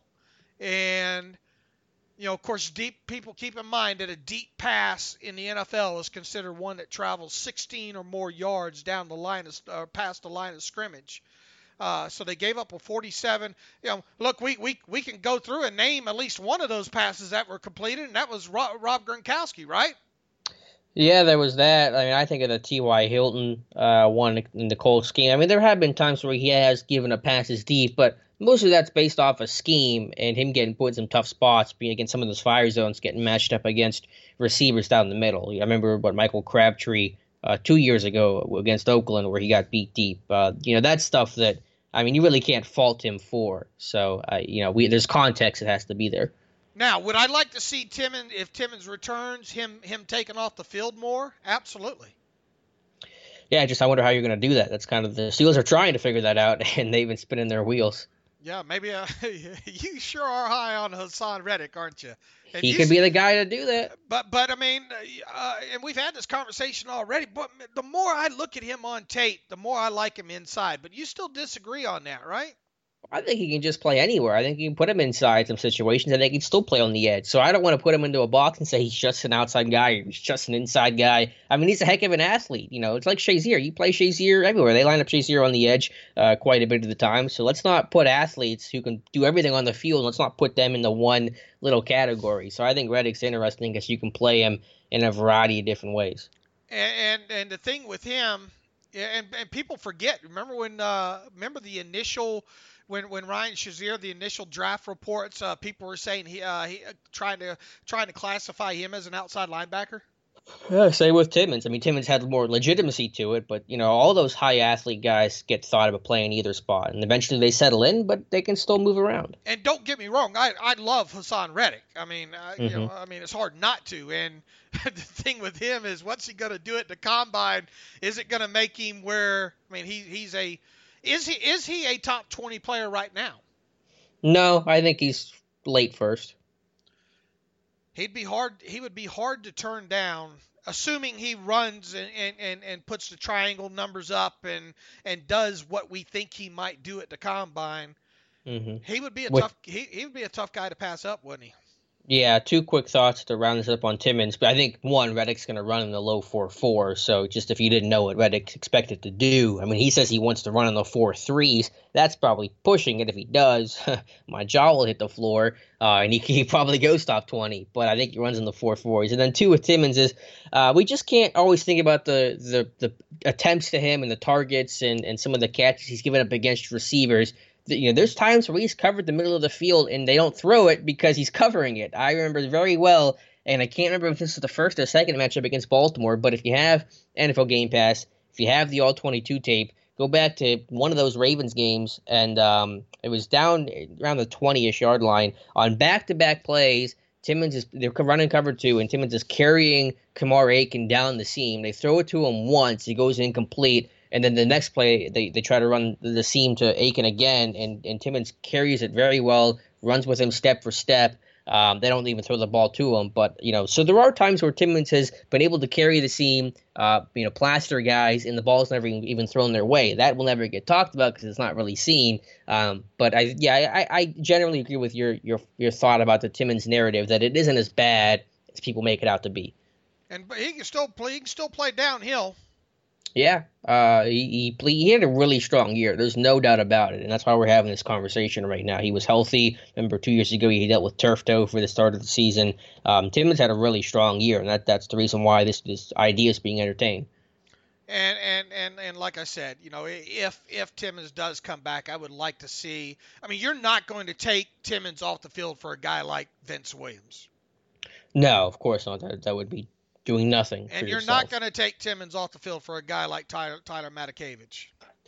and you know, of course, deep. People keep in mind that a deep pass in the N F L is considered one that travels sixteen or more yards down the line of, uh, past the line of scrimmage. Uh, so they gave up a forty-seven. You know, look, we, we we can go through and name at least one of those passes that were completed, and that was Rob, Rob Gronkowski, right? Yeah, there was that. I mean, I think of the T Y. Hilton uh, one in the Colts game. I mean, there have been times where he has given a passes deep, but most of that's based off a scheme and him getting put in some tough spots, being against some of those fire zones, getting matched up against receivers down the middle. I remember what Michael Crabtree uh, two years ago against Oakland where he got beat deep. Uh, you know, that's stuff that, I mean, you really can't fault him for. So, uh, you know, we there's context that has to be there. Now, would I like to see Timmons, if Timmons returns, him him taken off the field more? Absolutely. Yeah, just I wonder how you're going to do that. That's kind of the Steelers are trying to figure that out, and they've been spinning their wheels. Yeah, maybe uh, you sure are high on Haason Reddick, aren't you? And he you, could be the guy to do that. But, but I mean, uh, and we've had this conversation already, but the more I look at him on tape, the more I like him inside. But you still disagree on that, right? I think he can just play anywhere. I think you can put him inside some situations, and they can still play on the edge. So I don't want to put him into a box and say he's just an outside guy or he's just an inside guy. I mean, he's a heck of an athlete. You know, it's like Shazier. You play Shazier everywhere. They line up Shazier on the edge uh, quite a bit of the time. So let's not put athletes who can do everything on the field. Let's not put them in the one little category. So I think Reddick's interesting because you can play him in a variety of different ways. And and, and the thing with him, and, and people forget. Remember when? Uh, remember the initial. When when Ryan Shazier, the initial draft reports, uh, people were saying he, uh, he uh, trying to trying to classify him as an outside linebacker. Yeah, same with Timmons. I mean, Timmons had more legitimacy to it, but you know, all those high athlete guys get thought about playing either spot, and eventually they settle in, but they can still move around. And don't get me wrong, I I love Haason Reddick. I mean, I, mm-hmm. you know, I mean, it's hard not to. And the thing with him is, what's he going to do at the combine? Is it going to make him where? I mean, he he's a Is he is he a top twenty player right now? No, I think he's late first. He'd be hard. He would be hard to turn down assuming he runs and, and, and, and puts the triangle numbers up and, and does what we think he might do at the combine, Mm-hmm. he would be a With, tough he, he would be a tough guy to pass up, wouldn't he? Yeah, two quick thoughts to round this up on Timmons. But I think, one, Reddick's going to run in the low four four. So just if you didn't know what Reddick's expected to do, I mean, he says he wants to run in the four threes. That's probably pushing it. If he does, my jaw will hit the floor, uh, and he, he probably goes top twenty. But I think he runs in the four fours. And then two with Timmons is uh, we just can't always think about the, the, the attempts to him and the targets and, and some of the catches he's given up against receivers. You know, there's times where he's covered the middle of the field and they don't throw it because he's covering it. I remember very well, and I can't remember if this was the first or second matchup against Baltimore, but if you have N F L Game Pass, if you have the all twenty-two tape, go back to one of those Ravens games, and um, it was down around the twenty-ish yard line on back-to-back plays. Timmons is they're running cover two, and Timmons is carrying Kamar Aiken down the seam. They throw it to him once, he goes incomplete. And then the next play, they, they try to run the seam to Aiken again, and, and Timmons carries it very well, runs with him step for step. Um, they don't even throw the ball to him. But, you know, so there are times where Timmons has been able to carry the seam, uh, you know, plaster guys, and the ball's never even thrown their way. That will never get talked about because it's not really seen. Um, but, I yeah, I, I generally agree with your, your, your thought about the Timmons narrative, that it isn't as bad as people make it out to be. And he can still play, he can still play downhill. Yeah, uh, he, he he had a really strong year. There's no doubt about it, and that's why we're having this conversation right now. He was healthy. Remember, two years ago he dealt with turf toe for the start of the season. Um, Timmons had a really strong year, and that that's the reason why this this idea is being entertained. And and and and like I said, you know, if if Timmons does come back, I would like to see. I mean, you're not going to take Timmons off the field for a guy like Vince Williams. No, of course not. That that would be doing nothing. And you're yourself. not going to take Timmons off the field for a guy like Tyler, Tyler Matakevich.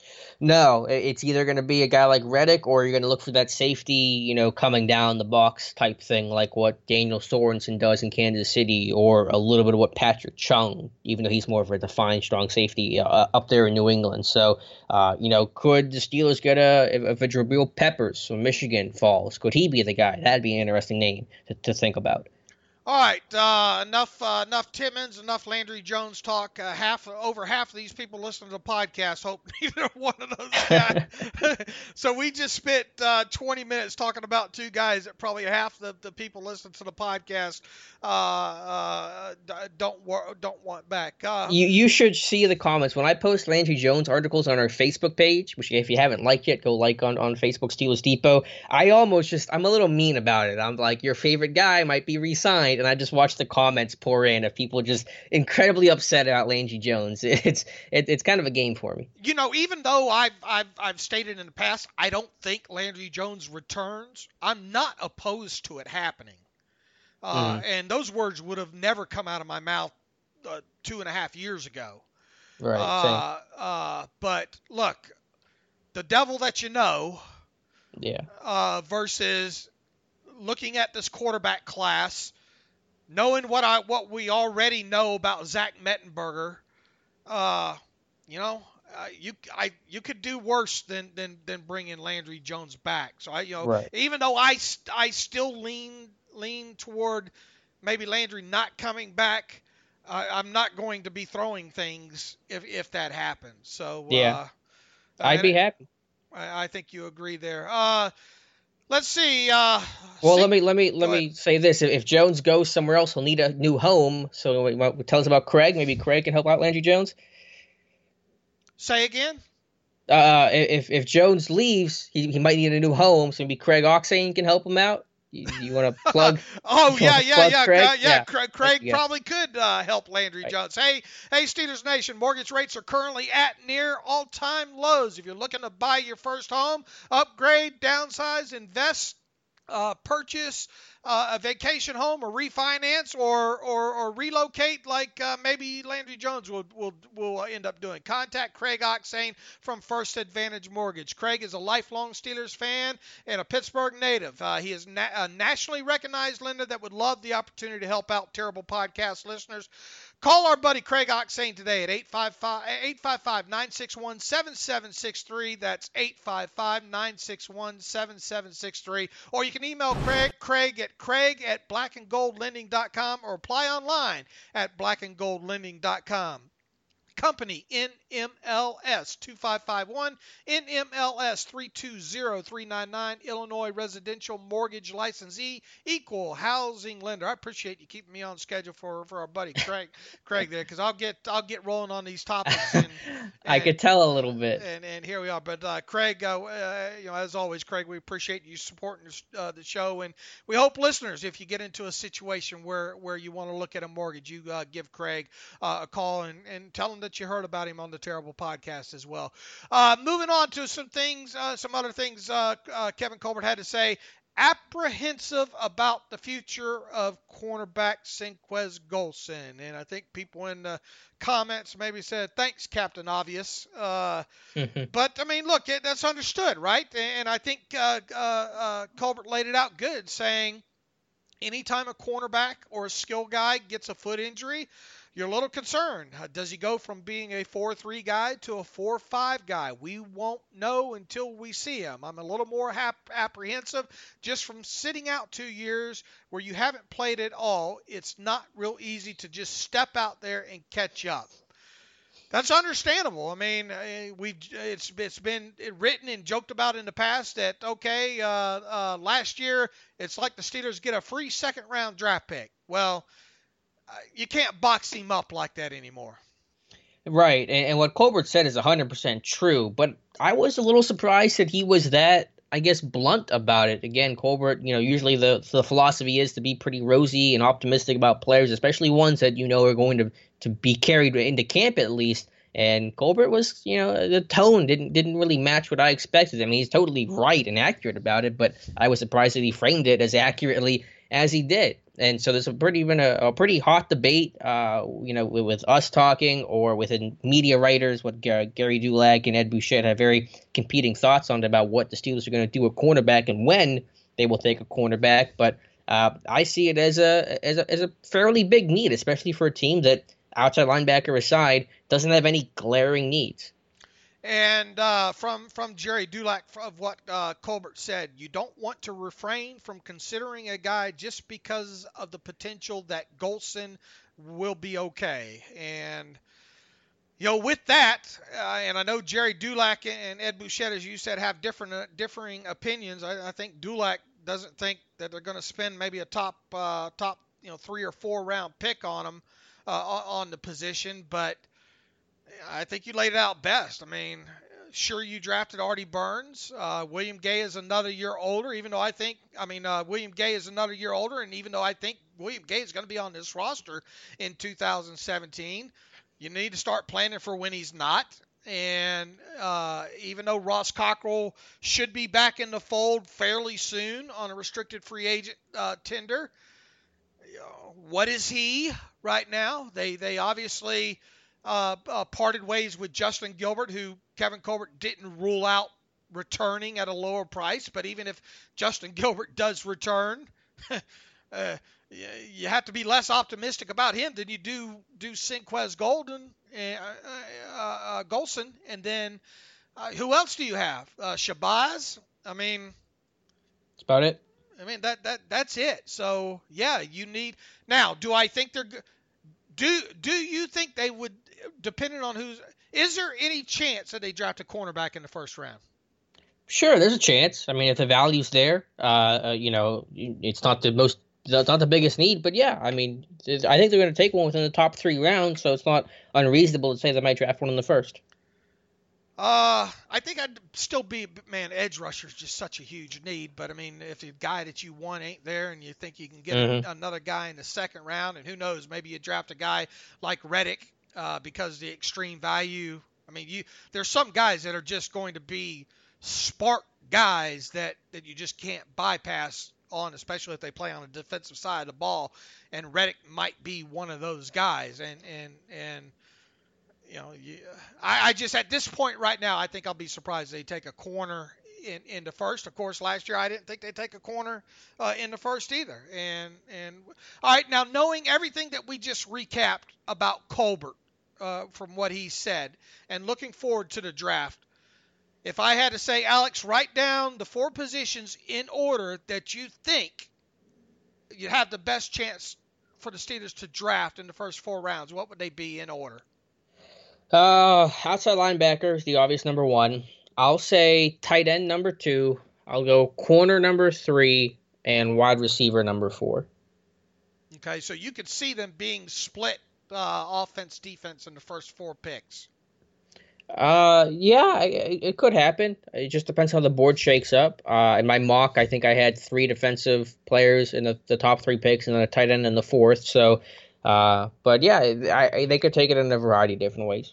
No, it's either going to be a guy like Reddick, or you're going to look for that safety, you know, coming down the box type thing, like what Daniel Sorensen does in Kansas City, or a little bit of what Patrick Chung, even though he's more of a defined strong safety uh, up there in New England. So, uh, you know, could the Steelers get a if, if a Jabril Peppers from Michigan falls? Could he be the guy? That'd be an interesting name to, to think about. All right, uh, enough uh, enough Timmons, enough Landry Jones talk. Uh, half over half of these people listening to the podcast hope neither one of those guys. So we just spent uh, twenty minutes talking about two guys that probably half the, the people listening to the podcast uh, uh, don't don't want back. Uh, you you should see the comments when I post Landry Jones articles on our Facebook page, which if you haven't liked yet, go like on, on Facebook Steelers Depot. I almost just I'm a little mean about it. I'm like, your favorite guy might be re-signed. And I just watch the comments pour in of people just incredibly upset about Landry Jones. It's it, it's kind of a game for me. You know, even though I've I've I've stated in the past, I don't think Landry Jones returns. I'm not opposed to it happening. Uh, mm. And those words would have never come out of my mouth uh, two and a half years ago. Right. Uh, uh, but look, the devil that you know. Yeah. Uh, versus looking at this quarterback class. Knowing what I what we already know about Zach Mettenberger, uh, you know, uh, you I you could do worse than than than bringing Landry Jones back. So I you know right. even though I I still lean lean toward maybe Landry not coming back, uh, I'm not going to be throwing things if if that happens. So yeah, uh, I'd be happy. I, I think you agree there. Uh, Let's see. Uh, well, see, let me let me let me say this: if Jones goes somewhere else, he'll need a new home. So, tell us about Craig. Maybe Craig can help out Landry Jones. Say again. Uh, if if Jones leaves, he he might need a new home. So maybe Craig Oxane can help him out. You, you want to plug? oh yeah, yeah, yeah, Craig? Uh, yeah, yeah. Craig, Craig yeah. probably could uh, help Landry right. Jones. Hey, hey, Steelers Nation, mortgage rates are currently at near all-time lows. If you're looking to buy your first home, upgrade, downsize, invest, uh, purchase uh, a vacation home, or refinance, or or, or relocate, like uh, maybe Landry Jones will will will end up doing, contact Craig Oxane from First Advantage Mortgage. Craig is a lifelong Steelers fan and a Pittsburgh native. Uh, he is na- a nationally recognized lender that would love the opportunity to help out terrible podcast listeners. call our buddy Craig Oxane today at eight five five, nine six one, seven seven six three. That's eight five five, nine six one, seven seven six three. Or you can email Craig, Craig at Craig at black and gold lending dot com or apply online at black and gold lending dot com. Company N M L S two five five one, N M L S three two zero three nine nine, Illinois Residential Mortgage Licensee, Equal Housing Lender. I appreciate you keeping me on schedule for, for our buddy Craig Craig there, because I'll get I'll get rolling on these topics. And, and, I could tell a little bit. And and here we are. But uh, Craig, uh, uh, you know, as always, Craig, we appreciate you supporting uh, the show, and we hope listeners, if you get into a situation where where you want to look at a mortgage, you uh, give Craig uh, a call and, and tell him that you heard about him on the Terrible Podcast as well. Uh, moving on to some things, uh, some other things uh, uh, Kevin Colbert had to say. Apprehensive about the future of cornerback Senquez Golson. And I think people in the comments maybe said, thanks, Captain Obvious. Uh, but, I mean, look, it, that's understood, right? And I think uh, uh, uh, Colbert laid it out good, saying anytime a cornerback or a skill guy gets a foot injury, you're a little concerned. Does he go from being a four three guy to a four five guy? We won't know until we see him. I'm a little more hap- apprehensive just from sitting out two years where you haven't played at all. It's not real easy to just step out there and catch up. That's understandable. I mean, we've it's it's been written and joked about in the past that, okay, uh, uh, last year it's like the Steelers get a free second round draft pick. Well, you can't box him up like that anymore. Right, and, and what Colbert said is one hundred percent true, but I was a little surprised that he was that, I guess, blunt about it. Again, Colbert, you know, usually the, the philosophy is to be pretty rosy and optimistic about players, especially ones that you know are going to, to be carried into camp at least. And Colbert was, you know, the tone didn't didn't really match what I expected. I mean, he's totally right and accurate about it, but I was surprised that he framed it as accurately as he did. And so there's a pretty been a, a pretty hot debate, uh, you know, with, with us talking or within media writers. What Gary, Gary Dulac and Ed Bouchette have very competing thoughts on about what the Steelers are going to do at cornerback and when they will take a cornerback. But uh, I see it as a as a as a fairly big need, especially for a team that, outside linebacker aside, doesn't have any glaring needs. And uh, from from Jerry Dulac of what uh, Colbert said, you don't want to refrain from considering a guy just because of the potential that Golson will be okay. And, you know, with that, uh, and I know Jerry Dulac and Ed Bouchette, as you said, have different uh, differing opinions. I, I think Dulac doesn't think that they're going to spend maybe a top uh, top you know three or four round pick on him uh, on the position, but I think you laid it out best. I mean, sure, you drafted Artie Burns. Uh, William Gay is another year older, even though I think, I mean, uh, William Gay is another year older, and even though I think William Gay is going to be on this roster in two thousand seventeen, you need to start planning for when he's not. And uh, even though Ross Cockrell should be back in the fold fairly soon on a restricted free agent uh, tender, you know, what is he right now? They they obviously uh, uh, parted ways with Justin Gilbert, who Kevin Colbert didn't rule out returning at a lower price. But even if Justin Gilbert does return, uh, you have to be less optimistic about him than you do do Senquez Golden, uh, uh, uh, Golson, and then uh, who else do you have? Uh, Shabazz. I mean, that's about it. I mean that that that's it. So yeah, you need now. Do I think they're do do you think they would, depending on who's? Is there any chance that they draft a cornerback in the first round? Sure, there's a chance. I mean, if the value's there, uh, uh, you know, it's not the most. That's not the biggest need, but yeah, I mean, I think they're going to take one within the top three rounds, so it's not unreasonable to say they might draft one in the first. Uh, I think I'd still be, man, edge rusher is just such a huge need, but I mean, if the guy that you want ain't there and you think you can get mm-hmm. a, another guy in the second round, and who knows, maybe you draft a guy like Reddick uh, because the extreme value. I mean, you there's some guys that are just going to be spark guys that, that you just can't bypass on, especially if they play on the defensive side of the ball, and Reddick might be one of those guys. And and and you know, you, I, I just at this point right now, I think I'll be surprised they take a corner in, in the first. Of course, last year I didn't think they'd take a corner uh, in the first either. And and all right, now knowing everything that we just recapped about Colbert uh, from what he said, and looking forward to the draft, if I had to say, Alex, write down the four positions in order that you think you have the best chance for the Steelers to draft in the first four rounds, what would they be in order? Uh, outside linebacker is the obvious number one. I'll say tight end number two. I'll go corner number three and wide receiver number four. Okay, so you could see them being split uh, offense, defense in the first four picks. Uh, yeah, it, it could happen. It just depends how the board shakes up. Uh, in my mock, I think I had three defensive players in the, the top three picks and then a tight end in the fourth. So, uh, but yeah, I, I, they could take it in a variety of different ways.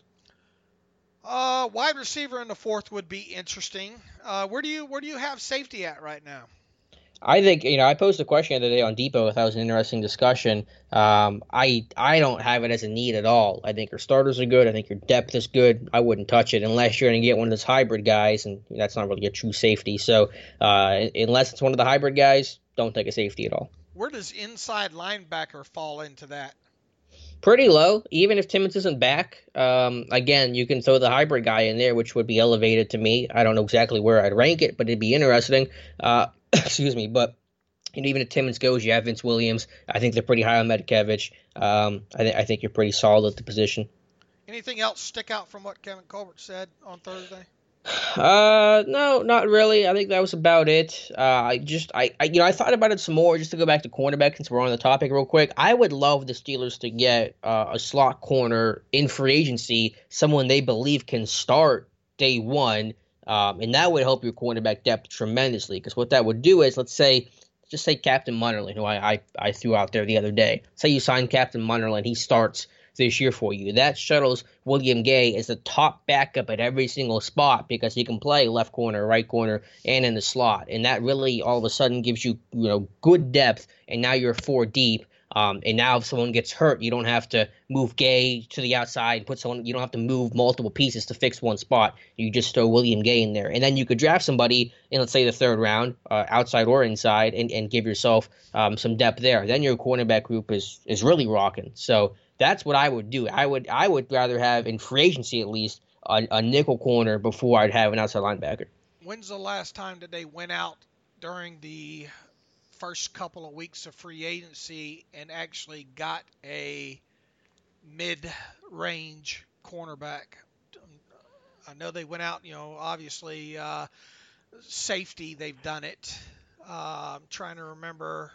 Uh, wide receiver in the fourth would be interesting. Uh, where do you where do you have safety at right now? I think, you know, I posed a question the other day on Depot. I thought it was an interesting discussion. Um, I I don't have it as a need at all. I think your starters are good. I think your depth is good. I wouldn't touch it unless you're going to get one of those hybrid guys, and that's not really a true safety. So uh, unless it's one of the hybrid guys, don't take a safety at all. Where does inside linebacker fall into that? Pretty low, even if Timmons isn't back. Um, again, you can throw the hybrid guy in there, which would be elevated to me. I don't know exactly where I'd rank it, but it'd be interesting. Uh, excuse me, but you know, even if Timmons goes, you have Vince Williams. I think they're pretty high on Medkevich. Um, I, th- I think you're pretty solid at the position. Anything else stick out from what Kevin Colbert said on Thursday? Uh, no, not really. I think that was about it. Uh, I just, I, I, you know, I thought about it some more just to go back to cornerback since we're on the topic real quick. I would love the Steelers to get uh, a slot corner in free agency, someone they believe can start day one, um, and that would help your cornerback depth tremendously. Because what that would do is, let's say, just say Captain Munnerlyn, who I, I, I threw out there the other day. Say you sign Captain Munnerlyn, he starts this year for you. That shuttles William Gay as the top backup at every single spot because he can play left corner, right corner, and in the slot. And that really all of a sudden gives you, you know, good depth, and now you're four deep. Um, and now if someone gets hurt, you don't have to move Gay to the outside and put someone, you don't have to move multiple pieces to fix one spot. You just throw William Gay in there. And then you could draft somebody in, let's say, the third round, uh, outside or inside, and, and give yourself um, some depth there. Then your cornerback group is is really rocking. So that's what I would do. I would I would rather have, in free agency at least, a, a nickel corner before I'd have an outside linebacker. When's the last time that they went out during the first couple of weeks of free agency and actually got a mid-range cornerback? I know they went out, you know, obviously uh, safety, they've done it. Uh, I'm trying to remember.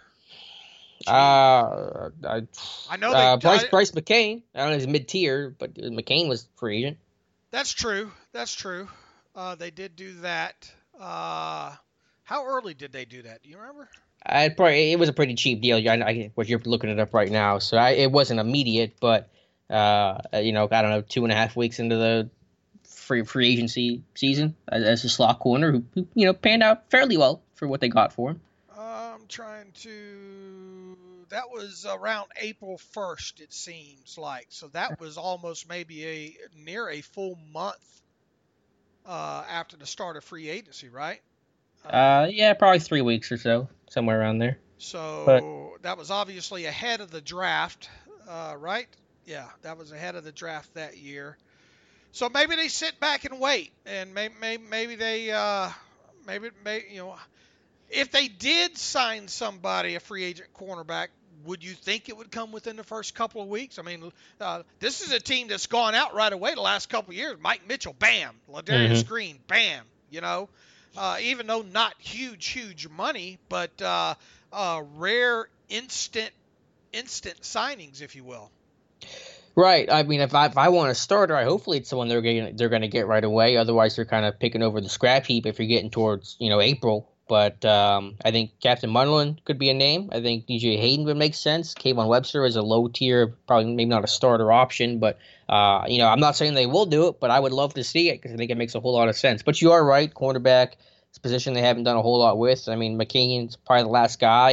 Uh, I, I know uh, they Bryce Bryce McCain. I don't know if he's mid-tier, but McCain was free agent. That's true. That's true. Uh, they did do that. Uh, how early did they do that? Do you remember? I probably it was a pretty cheap deal. I, I what you're looking it up right now, so I, it wasn't immediate, but uh, you know, I don't know, two and a half weeks into the free free agency season as, as a slot corner who, who you know panned out fairly well for what they got for him. I'm trying to. That was around April first, it seems like. So that was almost maybe a near a full month uh, after the start of free agency, right? Uh, yeah, probably three weeks or so, somewhere around there. So but, that was obviously ahead of the draft, uh, right? Yeah, that was ahead of the draft that year. So maybe they sit back and wait, and maybe maybe, maybe they uh, maybe, maybe you know. If they did sign somebody, a free agent cornerback, would you think it would come within the first couple of weeks? I mean, uh, this is a team that's gone out right away the last couple of years. Mike Mitchell, bam. Ladarius mm-hmm. Green, bam. You know, uh, even though not huge, huge money, but uh, uh, rare instant, instant signings, if you will. Right. I mean, if I if I want a starter, I hopefully it's someone they're going they're going to get right away. Otherwise, they're kind of picking over the scrap heap if you're getting towards you know April. But um, I think Captain Munnerlyn could be a name. I think D J Hayden would make sense. Kayvon Webster is a low tier, probably maybe not a starter option. But, uh, you know, I'm not saying they will do it, but I would love to see it because I think it makes a whole lot of sense. But you are right. Cornerback is a position they haven't done a whole lot with. I mean, McCain's probably the last guy. And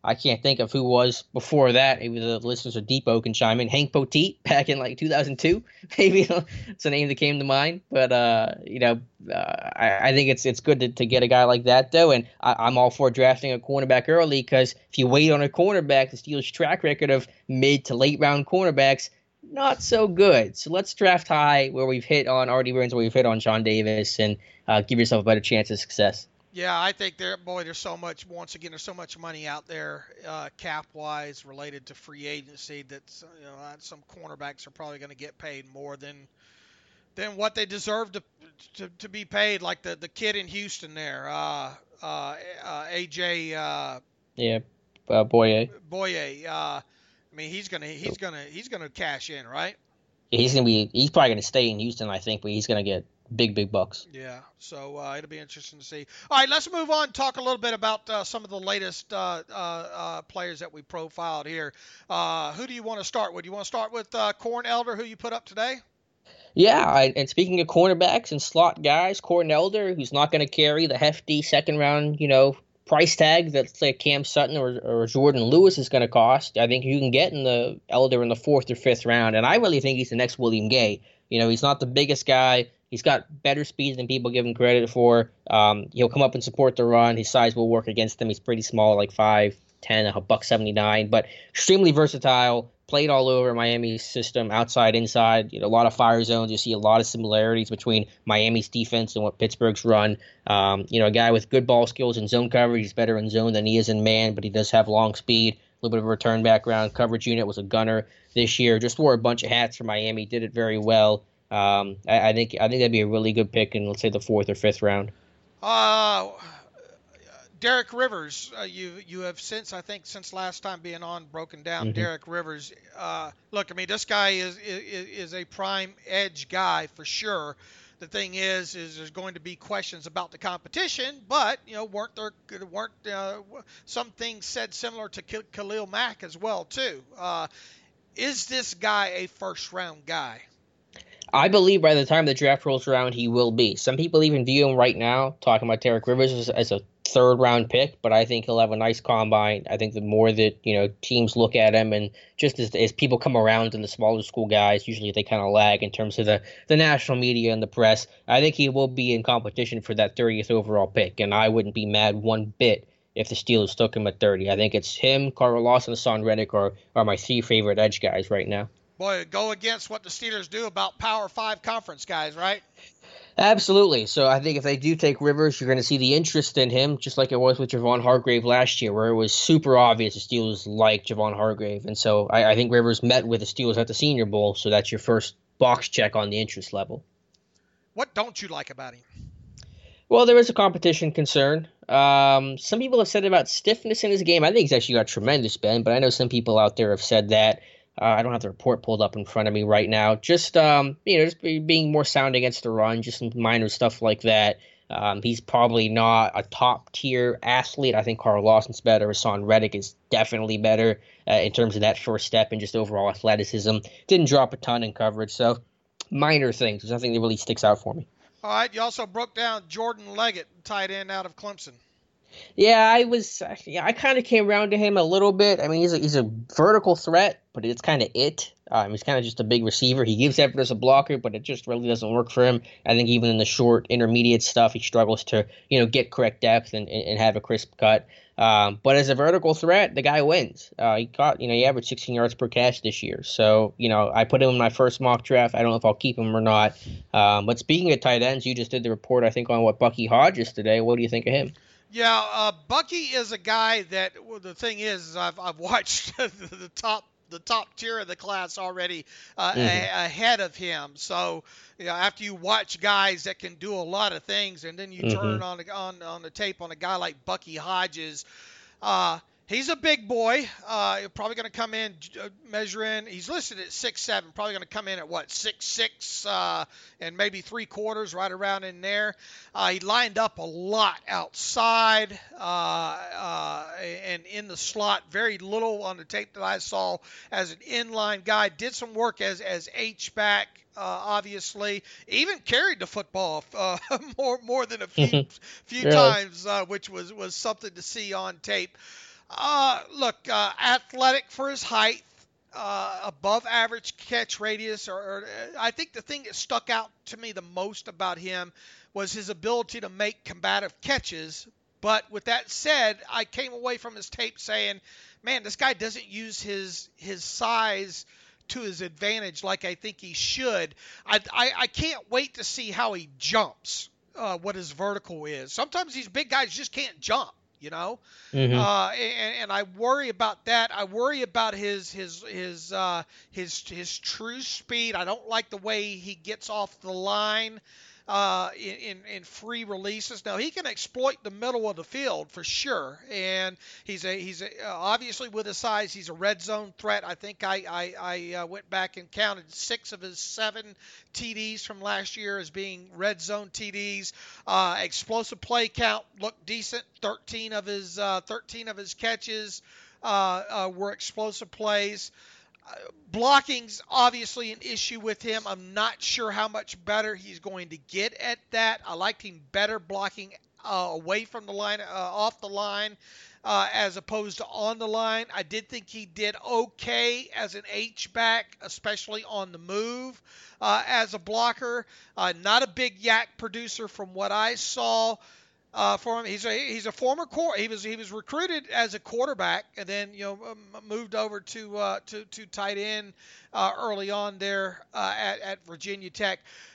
I can't think of who was before that. Maybe the listeners of Depot can chime in. Hank Poteet back in like two thousand two. Maybe it's a name that came to mind. But, uh, you know, uh, I, I think it's it's good to, to get a guy like that, though. And I, I'm all for drafting a cornerback early because if you wait on a cornerback, the Steelers' track record of mid to late round cornerbacks, not so good. So let's draft high where we've hit on Artie Burns, where we've hit on Sean Davis, and uh, give yourself a better chance of success. Yeah, I think there, boy, there's so much. Once again, there's so much money out there, uh, cap-wise, related to free agency. That you know, some cornerbacks are probably going to get paid more than than what they deserve to to, to be paid. Like the, the kid in Houston there, uh, uh, uh, A J. Uh, yeah, uh, Boye. Boye. Uh, I mean, he's gonna he's gonna he's gonna cash in, right? He's gonna be. He's probably gonna stay in Houston, I think, but he's gonna get big, big bucks. Yeah, so uh, it'll be interesting to see. All right, let's move on and talk a little bit about uh, some of the latest uh, uh, uh, players that we profiled here. Uh, who do you want to start with? You want to start with uh, Corn Elder, who you put up today? Yeah, I, and speaking of cornerbacks and slot guys, Corn Elder, who's not going to carry the hefty second round, you know, price tag that say Cam Sutton or, or Jordan Lewis is going to cost. I think you can get in the Elder in the fourth or fifth round, and I really think he's the next William Gay. You know, he's not the biggest guy. He's got better speed than people give him credit for. Um, he'll come up and support the run. His size will work against him. He's pretty small, like five ten, a buck seventy-nine, but extremely versatile. Played all over Miami's system, outside, inside. You know, a lot of fire zones. You see a lot of similarities between Miami's defense and what Pittsburgh's run. Um, you know, a guy with good ball skills in zone coverage. He's better in zone than he is in man, but he does have long speed. A little bit of a return background. Coverage unit, was a gunner this year. Just wore a bunch of hats for Miami. Did it very well. Um, I, I think I think that'd be a really good pick in, let's say, the fourth or fifth round. Uh, Derek Rivers, uh, you you have since, I think, since last time being on, broken down mm-hmm. Derek Rivers. Uh, look, I mean, this guy is, is is a prime edge guy for sure. The thing is, is there's going to be questions about the competition, but you know, weren't there weren't uh, some things said similar to Khalil Mack as well too? Uh, is this guy a first round guy? I believe by the time the draft rolls around, he will be. Some people even view him right now, talking about Derek Rivers, as, as a third round pick, but I think he'll have a nice combine. I think the more that, you know, teams look at him, and just as, as people come around in the smaller school guys, usually they kind of lag in terms of the, the national media and the press. I think he will be in competition for that thirtieth overall pick, and I wouldn't be mad one bit if the Steelers took him at thirty. I think it's him, Carl Lawson, and Hassan Reddick are, are my three favorite edge guys right now. Boy, go against what the Steelers do about Power Five conference guys, right? Absolutely. So I think if they do take Rivers, you're going to see the interest in him, just like it was with Javon Hargrave last year, where it was super obvious the Steelers liked Javon Hargrave. And so I, I think Rivers met with the Steelers at the Senior Bowl, so that's your first box check on the interest level. What don't you like about him? Well, there is a competition concern. Um, some people have said about stiffness in his game. I think he's actually got tremendous bend, but I know some people out there have said that. Uh, I don't have the report pulled up in front of me right now. Just, um, you know, just be, being more sound against the run, just some minor stuff like that. Um, he's probably not a top-tier athlete. I think Carl Lawson's better. Hassan Reddick is definitely better uh, in terms of that first step and just overall athleticism. Didn't drop a ton in coverage, so minor things. There's nothing that really sticks out for me. All right, you also broke down Jordan Leggett, tight end out of Clemson. Yeah, I was. Yeah, I kind of came around to him a little bit. I mean, he's a, he's a vertical threat, but it's kind of it. Um, he's kind of just a big receiver. He gives effort as a blocker, but it just really doesn't work for him. I think even in the short, intermediate stuff, he struggles to, you know, get correct depth and, and have a crisp cut. Um, but as a vertical threat, the guy wins. Uh, he caught, you know, he averaged sixteen yards per catch this year. So, you know, I put him in my first mock draft. I don't know if I'll keep him or not. Um, but speaking of tight ends, you just did the report, I think, on what Bucky Hodges today. What do you think of him? Yeah, uh, Bucky is a guy that, well, the thing is, is I've I've watched the top the top tier of the class already uh, mm-hmm. a, ahead of him. So, you know, after you watch guys that can do a lot of things, and then you mm-hmm. turn on on on the tape on a guy like Bucky Hodges, uh, he's a big boy. Uh, probably going to come in uh, measuring. He's listed at six seven. Probably going to come in at what six six uh, and maybe three quarters, right around in there. Uh, he lined up a lot outside uh, uh, and in the slot. Very little on the tape that I saw as an inline guy. Did some work as as H back. Uh, obviously, even carried the football uh, more more than a few few really? times, uh, which was was something to see on tape. Uh, look, uh, athletic for his height, uh, above average catch radius. Or, or I think the thing that stuck out to me the most about him was his ability to make combative catches. But with that said, I came away from his tape saying, man, this guy doesn't use his his size to his advantage like I think he should. I, I, I can't wait to see how he jumps, uh, what his vertical is. Sometimes these big guys just can't jump, you know, Mm-hmm. uh, and, and I worry about that. I worry about his his his uh, his his true speed. I don't like the way he gets off the line uh, in, in in free releases. Now he can exploit the middle of the field for sure, and he's a he's a, uh, obviously with his size, he's a red zone threat. I think I I, I uh, went back and counted six of his seven T Ds from last year as being red zone T Ds. Uh, explosive play count looked decent. thirteen of his uh, thirteen of his catches uh, uh, were explosive plays. Uh, blocking's obviously an issue with him. I'm not sure how much better he's going to get at that. I liked him better blocking uh, away from the line, uh, off the line, uh, as opposed to on the line. I did think he did okay as an H-back, especially on the move uh, as a blocker. Uh, not a big yak producer from what I saw. Uh, for him, he's a he's a former core. He was he was recruited as a quarterback, and then you know moved over to uh, to to tight end uh, early on there uh, at at Virginia Tech.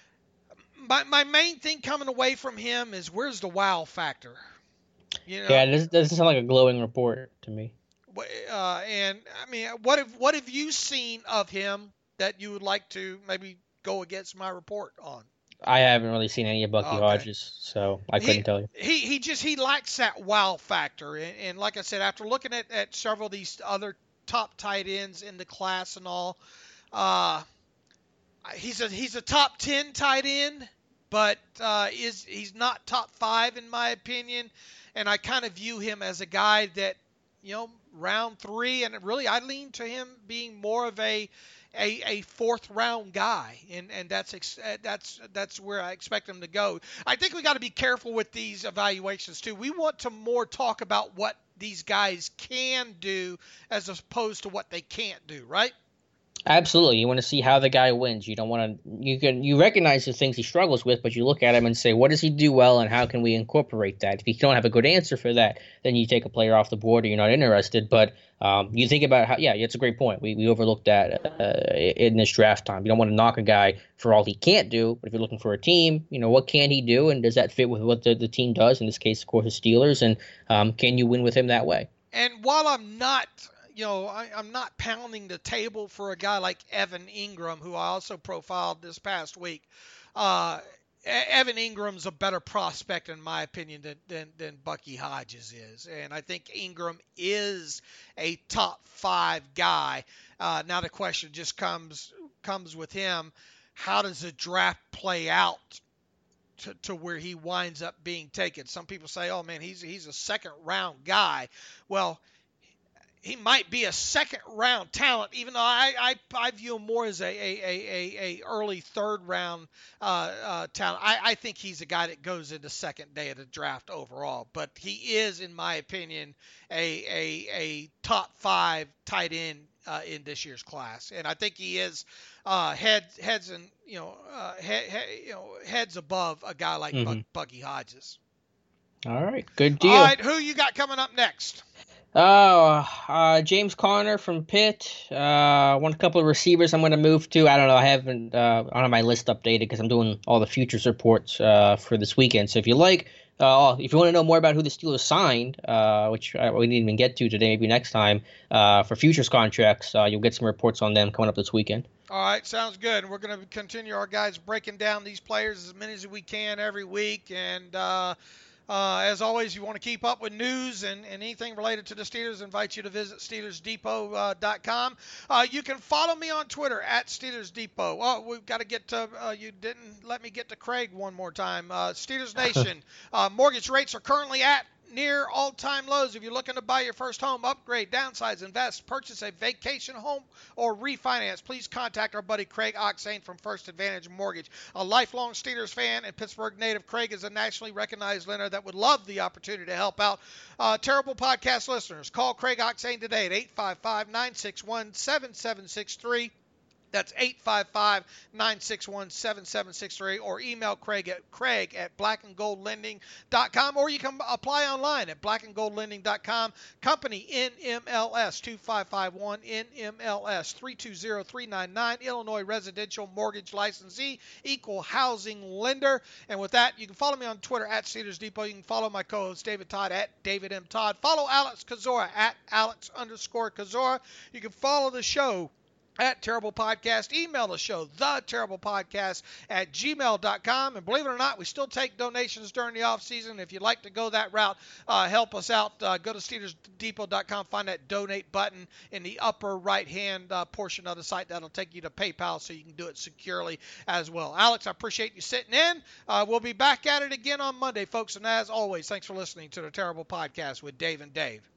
My my main thing coming away from him is where's the wow factor? You know, Yeah, this doesn't sound like a glowing report to me. uh, and I mean, what have what have you seen of him that you would like to maybe go against my report on? I haven't really seen any of Bucky Okay. Hodges, so I couldn't he, tell you. He he just he lacks that wow factor, and, and like I said, after looking at, at several of these other top tight ends in the class and all, uh, he's a he's a top ten tight end, but uh, is he's not top five in my opinion, and I kind of view him as a guy that, you know, round three, and really I lean to him being more of a A, a fourth round guy, and and that's ex, that's that's where I expect him to go. I think we got to be careful with these evaluations too. We want to more talk about what these guys can do as opposed to what they can't do, right? Absolutely. You want to see how the guy wins. You don't want to. You can. You recognize the things he struggles with, but you look at him and say, "What does he do well, and how can we incorporate that?" If you don't have a good answer for that, then you take a player off the board, or you're not interested. But um, you think about how. Yeah, it's a great point. We we overlooked that uh, in this draft time. You don't want to knock a guy for all he can't do, but if you're looking for a team, you know, what can he do, and does that fit with what the, the team does? In this case, of course, the Steelers, and um, can you win with him that way? And while I'm not, you know, I, I'm not pounding the table for a guy like Evan Ingram, who I also profiled this past week. Uh, Evan Ingram's a better prospect, in my opinion, than, than, than Bucky Hodges is. And I think Ingram is a top five guy. Uh, now the question just comes comes with him. How does the draft play out to, to where he winds up being taken? Some people say, oh, man, he's he's a second round guy. Well, he might be a second round talent, even though I, I, I view him more as a, a, a, a early third round uh, uh, talent. I, I think he's a guy that goes into second day of the draft overall, but he is, in my opinion, a a, a top five tight end uh, in this year's class, and I think he is uh, heads heads and you know uh, he, he, you know heads above a guy like mm-hmm. Buck, Bucky Hodges. All right, good deal. All right, who you got coming up next? Oh, uh, James Conner from Pitt. Uh, one couple of receivers I'm going to move to. I don't know. I haven't uh, I don't have my list updated because I'm doing all the futures reports uh, for this weekend. So if you like, uh, if you want to know more about who the Steelers signed, uh, which we didn't even get to today, maybe next time, uh, for futures contracts, uh, you'll get some reports on them coming up this weekend. All right, sounds good. We're going to continue our guys breaking down these players as many as we can every week, and uh, Uh, as always, if you want to keep up with news and, and anything related to the Steelers, I invite you to visit Steelers Depot dot com. Uh, uh, you can follow me on Twitter at Steelers Depot. Oh, we've got to get to, uh, you didn't let me get to Craig one more time. Uh, Steelers Nation, uh, mortgage rates are currently at near all-time lows. If you're looking to buy your first home, upgrade, downsize, invest, purchase a vacation home, or refinance, please contact our buddy Craig Oxane from First Advantage Mortgage. A lifelong Steelers fan and Pittsburgh native, Craig is a nationally recognized lender that would love the opportunity to help out uh, Terrible Podcast listeners. Call Craig Oxane today at eight five five, nine six one, seven seven six three. That's eight five five, nine six one, seven seven six three, or email Craig at Craig at black and gold lending dot com, or you can apply online at black and gold lending dot com. Company N M L S two five five one, N M L S three two zero three nine nine, Illinois Residential Mortgage Licensee, Equal Housing Lender. And with that, you can follow me on Twitter at Steelers Depot. You can follow my co-host David Todd at David M. Todd. Follow Alex Kozora at Alex underscore Kozora. You can follow the show at Terrible Podcast. Email the show, the Terrible Podcast at gmail dot com. And believe it or not, we still take donations during the off season. If you'd like to go that route, uh, help us out. Uh, go to Steelers Depot dot com, find that donate button in the upper right-hand uh, portion of the site. That'll take you to PayPal so you can do it securely as well. Alex, I appreciate you sitting in. Uh, we'll be back at it again on Monday, folks. And as always, thanks for listening to the Terrible Podcast with Dave and Dave.